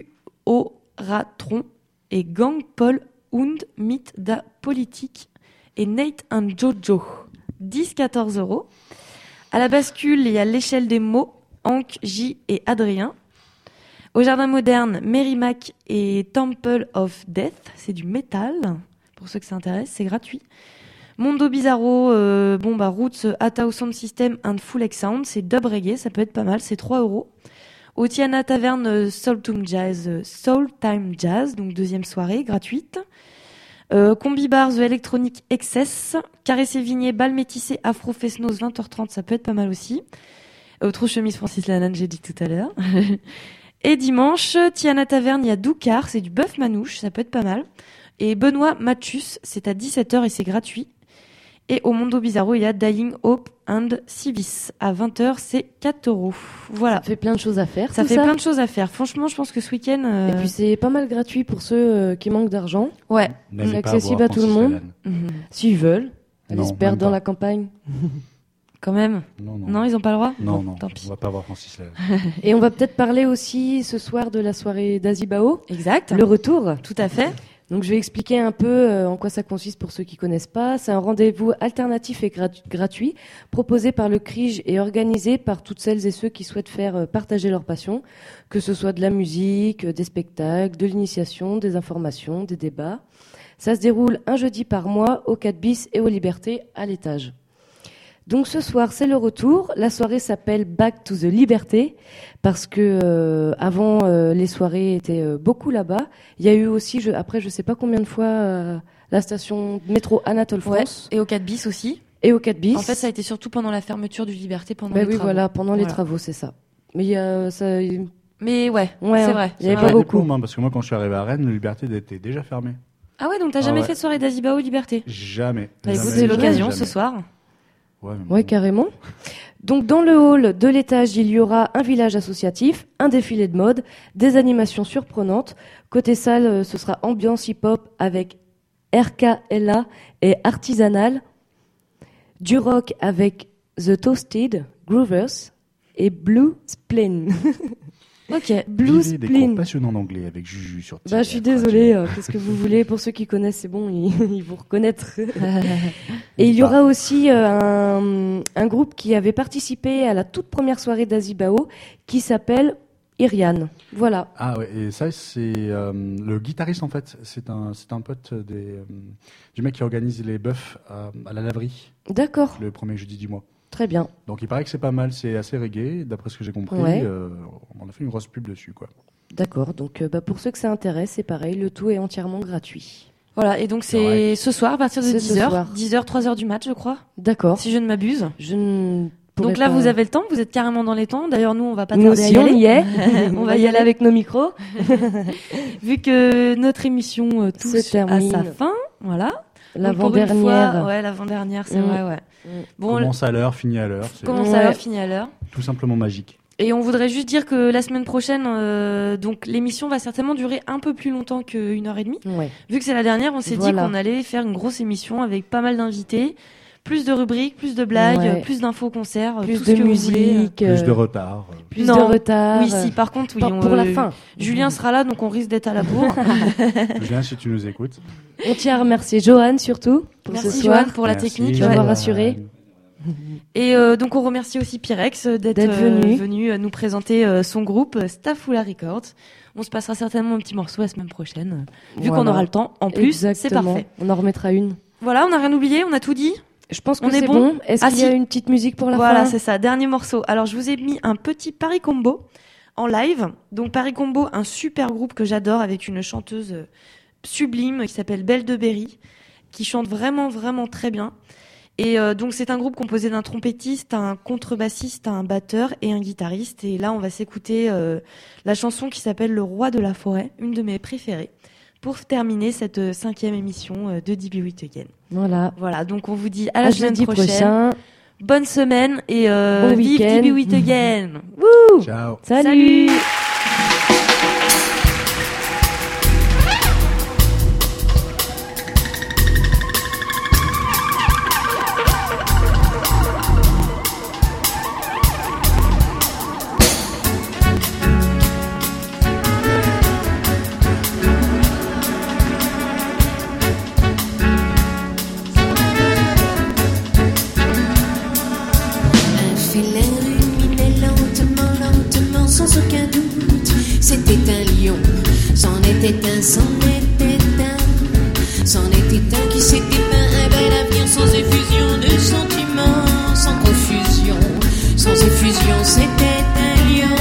S1: U-O-Ratron et Gang Paul und mit da Politique et Nate and Jojo. dix quatorze euros. À la Bascule, il y a l'échelle des mots, Hank, J et Adrien. Au Jardin Moderne, Merrimack et Temple of Death, c'est du métal. Pour ceux que ça intéresse, c'est gratuit. Mondo Bizarro, euh, bon bah Roots, Atao Sound System and Full X Sound, c'est dub reggae, ça peut être pas mal, c'est trois euros. Au Tiana Taverne, euh, Soul Time Jazz, euh, Soul Time Jazz, donc deuxième soirée, gratuite. Euh, Combi Bar, The Electronic Excess, Carré Sévigné, Bal Métissé, Afro Fesnos, vingt heures trente, ça peut être pas mal aussi. Autre chemise Francis Lalanne, j'ai dit tout à l'heure. Et dimanche, Tiana Taverne, il y a Doucar, c'est du bœuf manouche, ça peut être pas mal. Et Benoît Mathius, c'est à dix-sept heures et c'est gratuit. Et au Mondo Bizarro, il y a Dying Hope and Civis. À vingt heures, c'est quatre euros. Voilà.
S2: Ça fait plein de choses à faire.
S1: Ça
S2: tout
S1: fait
S2: ça.
S1: plein de choses à faire. Franchement, je pense que ce week-end... euh,
S2: Et puis c'est pas mal gratuit pour ceux euh, qui manquent d'argent.
S1: Ouais.
S3: N'allez
S2: C'est
S3: pas
S2: accessible
S3: voir
S2: à tout le
S3: Francis
S2: monde.
S3: Lalanne.
S1: Mhm.
S2: S'ils veulent. Aller
S3: Non,
S2: se perdre
S3: même
S2: dans
S3: pas.
S2: la campagne.
S1: Quand même.
S3: Non, non.
S1: Non, ils ont pas le droit.
S3: Non,
S1: Bon,
S3: non,
S1: tant pis.
S3: on va pas voir Francis Lalanne.
S2: Et on va peut-être parler aussi ce soir de la soirée d'Azibao.
S1: Exact.
S2: Le retour.
S1: Tout à fait.
S2: Donc je vais expliquer un peu euh, en quoi ça consiste pour ceux qui connaissent pas. C'est un rendez-vous alternatif et grat- gratuit proposé par le C R I G et organisé par toutes celles et ceux qui souhaitent faire euh, partager leur passion, que ce soit de la musique, euh, des spectacles, de l'initiation, des informations, des débats. Ça se déroule un jeudi par mois au quatre bis et aux Libertés à l'étage. Donc ce soir, c'est le retour. La soirée s'appelle Back to the Liberté parce que euh, avant euh, les soirées étaient euh, beaucoup là-bas. Il y a eu aussi, je, après je sais pas combien de fois, euh, la station métro Anatole France.
S1: Ouais. Et au quatre bis aussi.
S2: Et au quatre bis.
S1: En fait, ça a été surtout pendant la fermeture du Liberté, pendant
S2: Ben
S1: les
S2: oui,
S1: travaux.
S2: voilà, pendant les
S1: Voilà.
S2: travaux, c'est ça. Mais il y a ça.
S1: Mais ouais,
S2: Ouais,
S1: c'est
S2: hein.
S1: vrai.
S2: Il y avait
S1: C'est
S2: pas
S1: vrai.
S2: beaucoup.
S3: Hein, parce que moi, quand je suis arrivé à Rennes, le Liberté était déjà fermé.
S1: Ah ouais, donc t'as
S3: Ah
S1: jamais
S3: ouais.
S1: fait de soirée d'Azibao Liberté?
S3: Jamais.
S1: Bah écoute,
S3: Jamais,
S1: c'est l'occasion
S3: jamais.
S1: ce soir.
S3: Ouais, mais
S2: Ouais,
S3: bon.
S2: carrément. Donc, dans le hall de l'étage, il y aura un village associatif, un défilé de mode, des animations surprenantes. Côté salle, euh, ce sera ambiance hip-hop avec R K L A et artisanal, du rock avec The Toasted Groovers et Blue Spleen.
S1: Ok.
S2: Blue
S3: Vivez des cours
S2: Spleen.
S3: passionnants d'anglais avec Juju sur
S2: Bah, je suis désolée. euh, Qu'est-ce que vous voulez? Pour ceux qui connaissent, c'est bon, ils, ils vont reconnaître. Et il y aura aussi euh, un, un groupe qui avait participé à la toute première soirée d'Azibao qui s'appelle Irian. Voilà.
S3: Ah ouais, et ça, c'est euh, le guitariste en fait. C'est un, c'est un pote des, euh, du mec qui organise les bœufs à, à la laverie.
S2: D'accord.
S3: Le premier jeudi du mois.
S2: Très bien.
S3: Donc il paraît que c'est pas mal, c'est assez reggae, d'après ce que j'ai compris.
S2: Ouais.
S3: Euh, on a fait une grosse pub dessus, quoi.
S2: D'accord. Donc, euh, bah, pour ceux que ça intéresse, c'est pareil. Le tout est entièrement gratuit.
S1: Voilà, et donc c'est
S3: Correct.
S1: ce soir à partir de
S2: C'est ce
S1: dix heures.
S2: soir.
S1: dix heures, trois heures du match, je crois.
S2: D'accord.
S1: Si je ne m'abuse.
S2: Je ne pourrais
S1: Donc là,
S2: pas-
S1: vous avez le temps, vous êtes carrément dans les temps. D'ailleurs, nous, on va pas
S2: Nous
S1: tarder à
S2: aussi,
S1: y
S2: on
S1: aller.
S2: y est. on va y aller avec nos micros.
S1: Vu que notre émission euh, touche
S2: Se termine.
S1: à sa fin, voilà. Donc, pour une
S2: L'avant-dernière.
S1: fois- Ouais, l'avant-dernière, c'est
S2: Mm.
S1: vrai, ouais.
S2: Mm.
S1: Bon,
S3: Commence à l'heure, finit à l'heure. C'est
S1: commence
S2: Ouais.
S1: à l'heure, finit à l'heure.
S3: tout simplement magique.
S1: Et on voudrait juste dire que la semaine prochaine, euh, donc l'émission va certainement durer un peu plus longtemps qu'une heure et demie.
S2: Ouais.
S1: Vu que c'est la dernière, on s'est
S2: Voilà.
S1: dit qu'on allait faire une grosse émission avec pas mal d'invités Plus de rubriques, plus de blagues,
S2: Ouais.
S1: plus d'infos concerts,
S2: Plus
S1: tout ce
S2: de
S1: que vous voulez.
S2: musique,
S3: Plus
S2: euh,
S3: de retard.
S2: plus
S1: Non.
S2: de retard.
S1: Oui, si, par contre, oui.
S2: Pour-
S1: on-
S2: pour la
S1: euh,
S2: fin.
S1: Julien sera là, donc on risque d'être à la bourre.
S3: Julien, si tu nous écoutes.
S2: On tient à remercier Johan surtout pour
S1: Merci,
S2: ce soir.
S1: Johan, pour la
S3: Merci,
S1: technique.
S2: Tu m'avoir
S3: Johan.
S2: rassuré.
S1: Et euh, donc on remercie aussi Pyrex euh, d'être
S2: D'être
S1: euh,
S2: venu.
S1: venu euh, nous présenter euh, son groupe euh, Staffula Records. On se passera certainement un petit morceau la semaine prochaine, euh, vu
S2: Voilà.
S1: qu'on aura le temps. En plus, c'est
S2: Exactement.
S1: parfait.
S2: On en remettra une.
S1: Voilà, on n'a rien oublié, on a tout dit.
S2: Je pense que
S1: On est
S2: c'est
S1: bon.
S2: bon. Est-ce
S1: Ah,
S2: qu'il y a
S1: si.
S2: une petite musique pour la
S1: Voilà,
S2: fin
S1: c'est ça. Dernier morceau. Alors je vous ai mis un petit Paris Combo en live. Donc Paris Combo, un super groupe que j'adore avec une chanteuse euh, sublime qui s'appelle Belle de Berry, qui chante vraiment vraiment très bien. Et euh, donc c'est un groupe composé d'un trompettiste, un contrebassiste, un batteur et un guitariste. Et là on va s'écouter euh, la chanson qui s'appelle Le Roi de la Forêt, une de mes préférées, pour terminer cette euh, cinquième émission euh, de D B It Again.
S2: Voilà.
S1: Voilà, donc on vous dit à la
S2: À
S1: semaine
S2: jeudi
S1: prochaine.
S2: prochain.
S1: Bonne semaine et euh,
S2: Bon
S1: vive
S2: week-end.
S1: D B It Again. Wouh.
S3: Ciao.
S2: Salut.
S1: Salut.
S17: Un félin ruminait lentement, lentement, sans aucun doute. C'était un lion, c'en était un, c'en était un. C'en était un qui s'était peint un bel avenir sans effusion de sentiments, sans confusion, sans effusion, c'était un lion.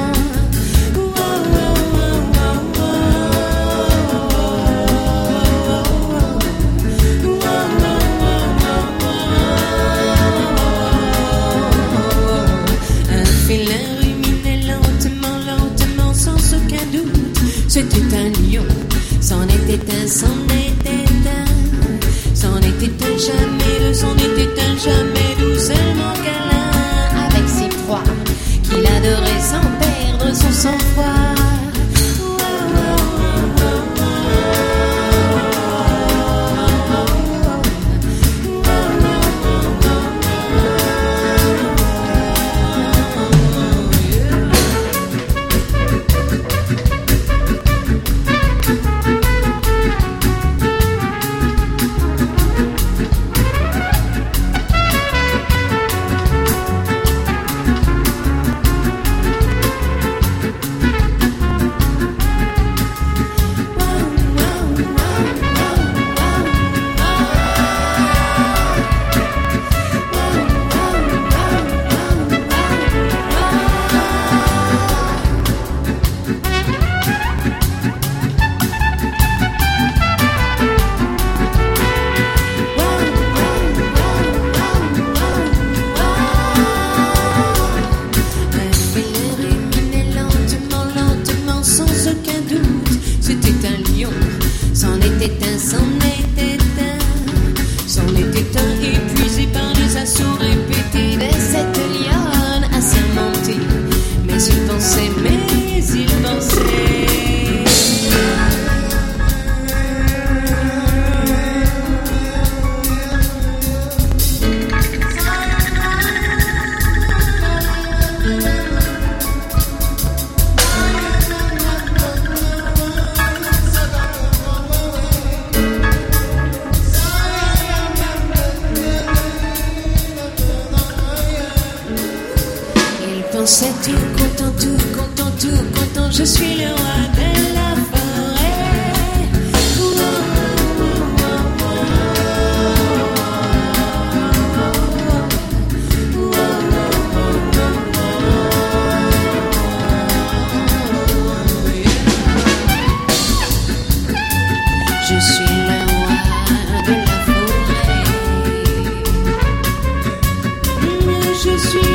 S17: Un félin ruminait lentement, lentement, sans aucun doute. C'était un lion, c'en était un, c'en était un. C'en était un jamais deux, c'en était un jamais doux, seulement câlin avec ses proies, qu'il adorait sans perdre son sang-froid. Un félin ruminait lentement, lentement, sans aucun doute. C'était un lion, c'en était un, c'en était un. C'en était un épuisé par les assauts répétés de cette lionne assermentée. Mais il pensait, mais il pensait. Il pensait tout content, tout content, tout content. Je suis le roi de la forêt. Je suis le roi de la forêt. Je suis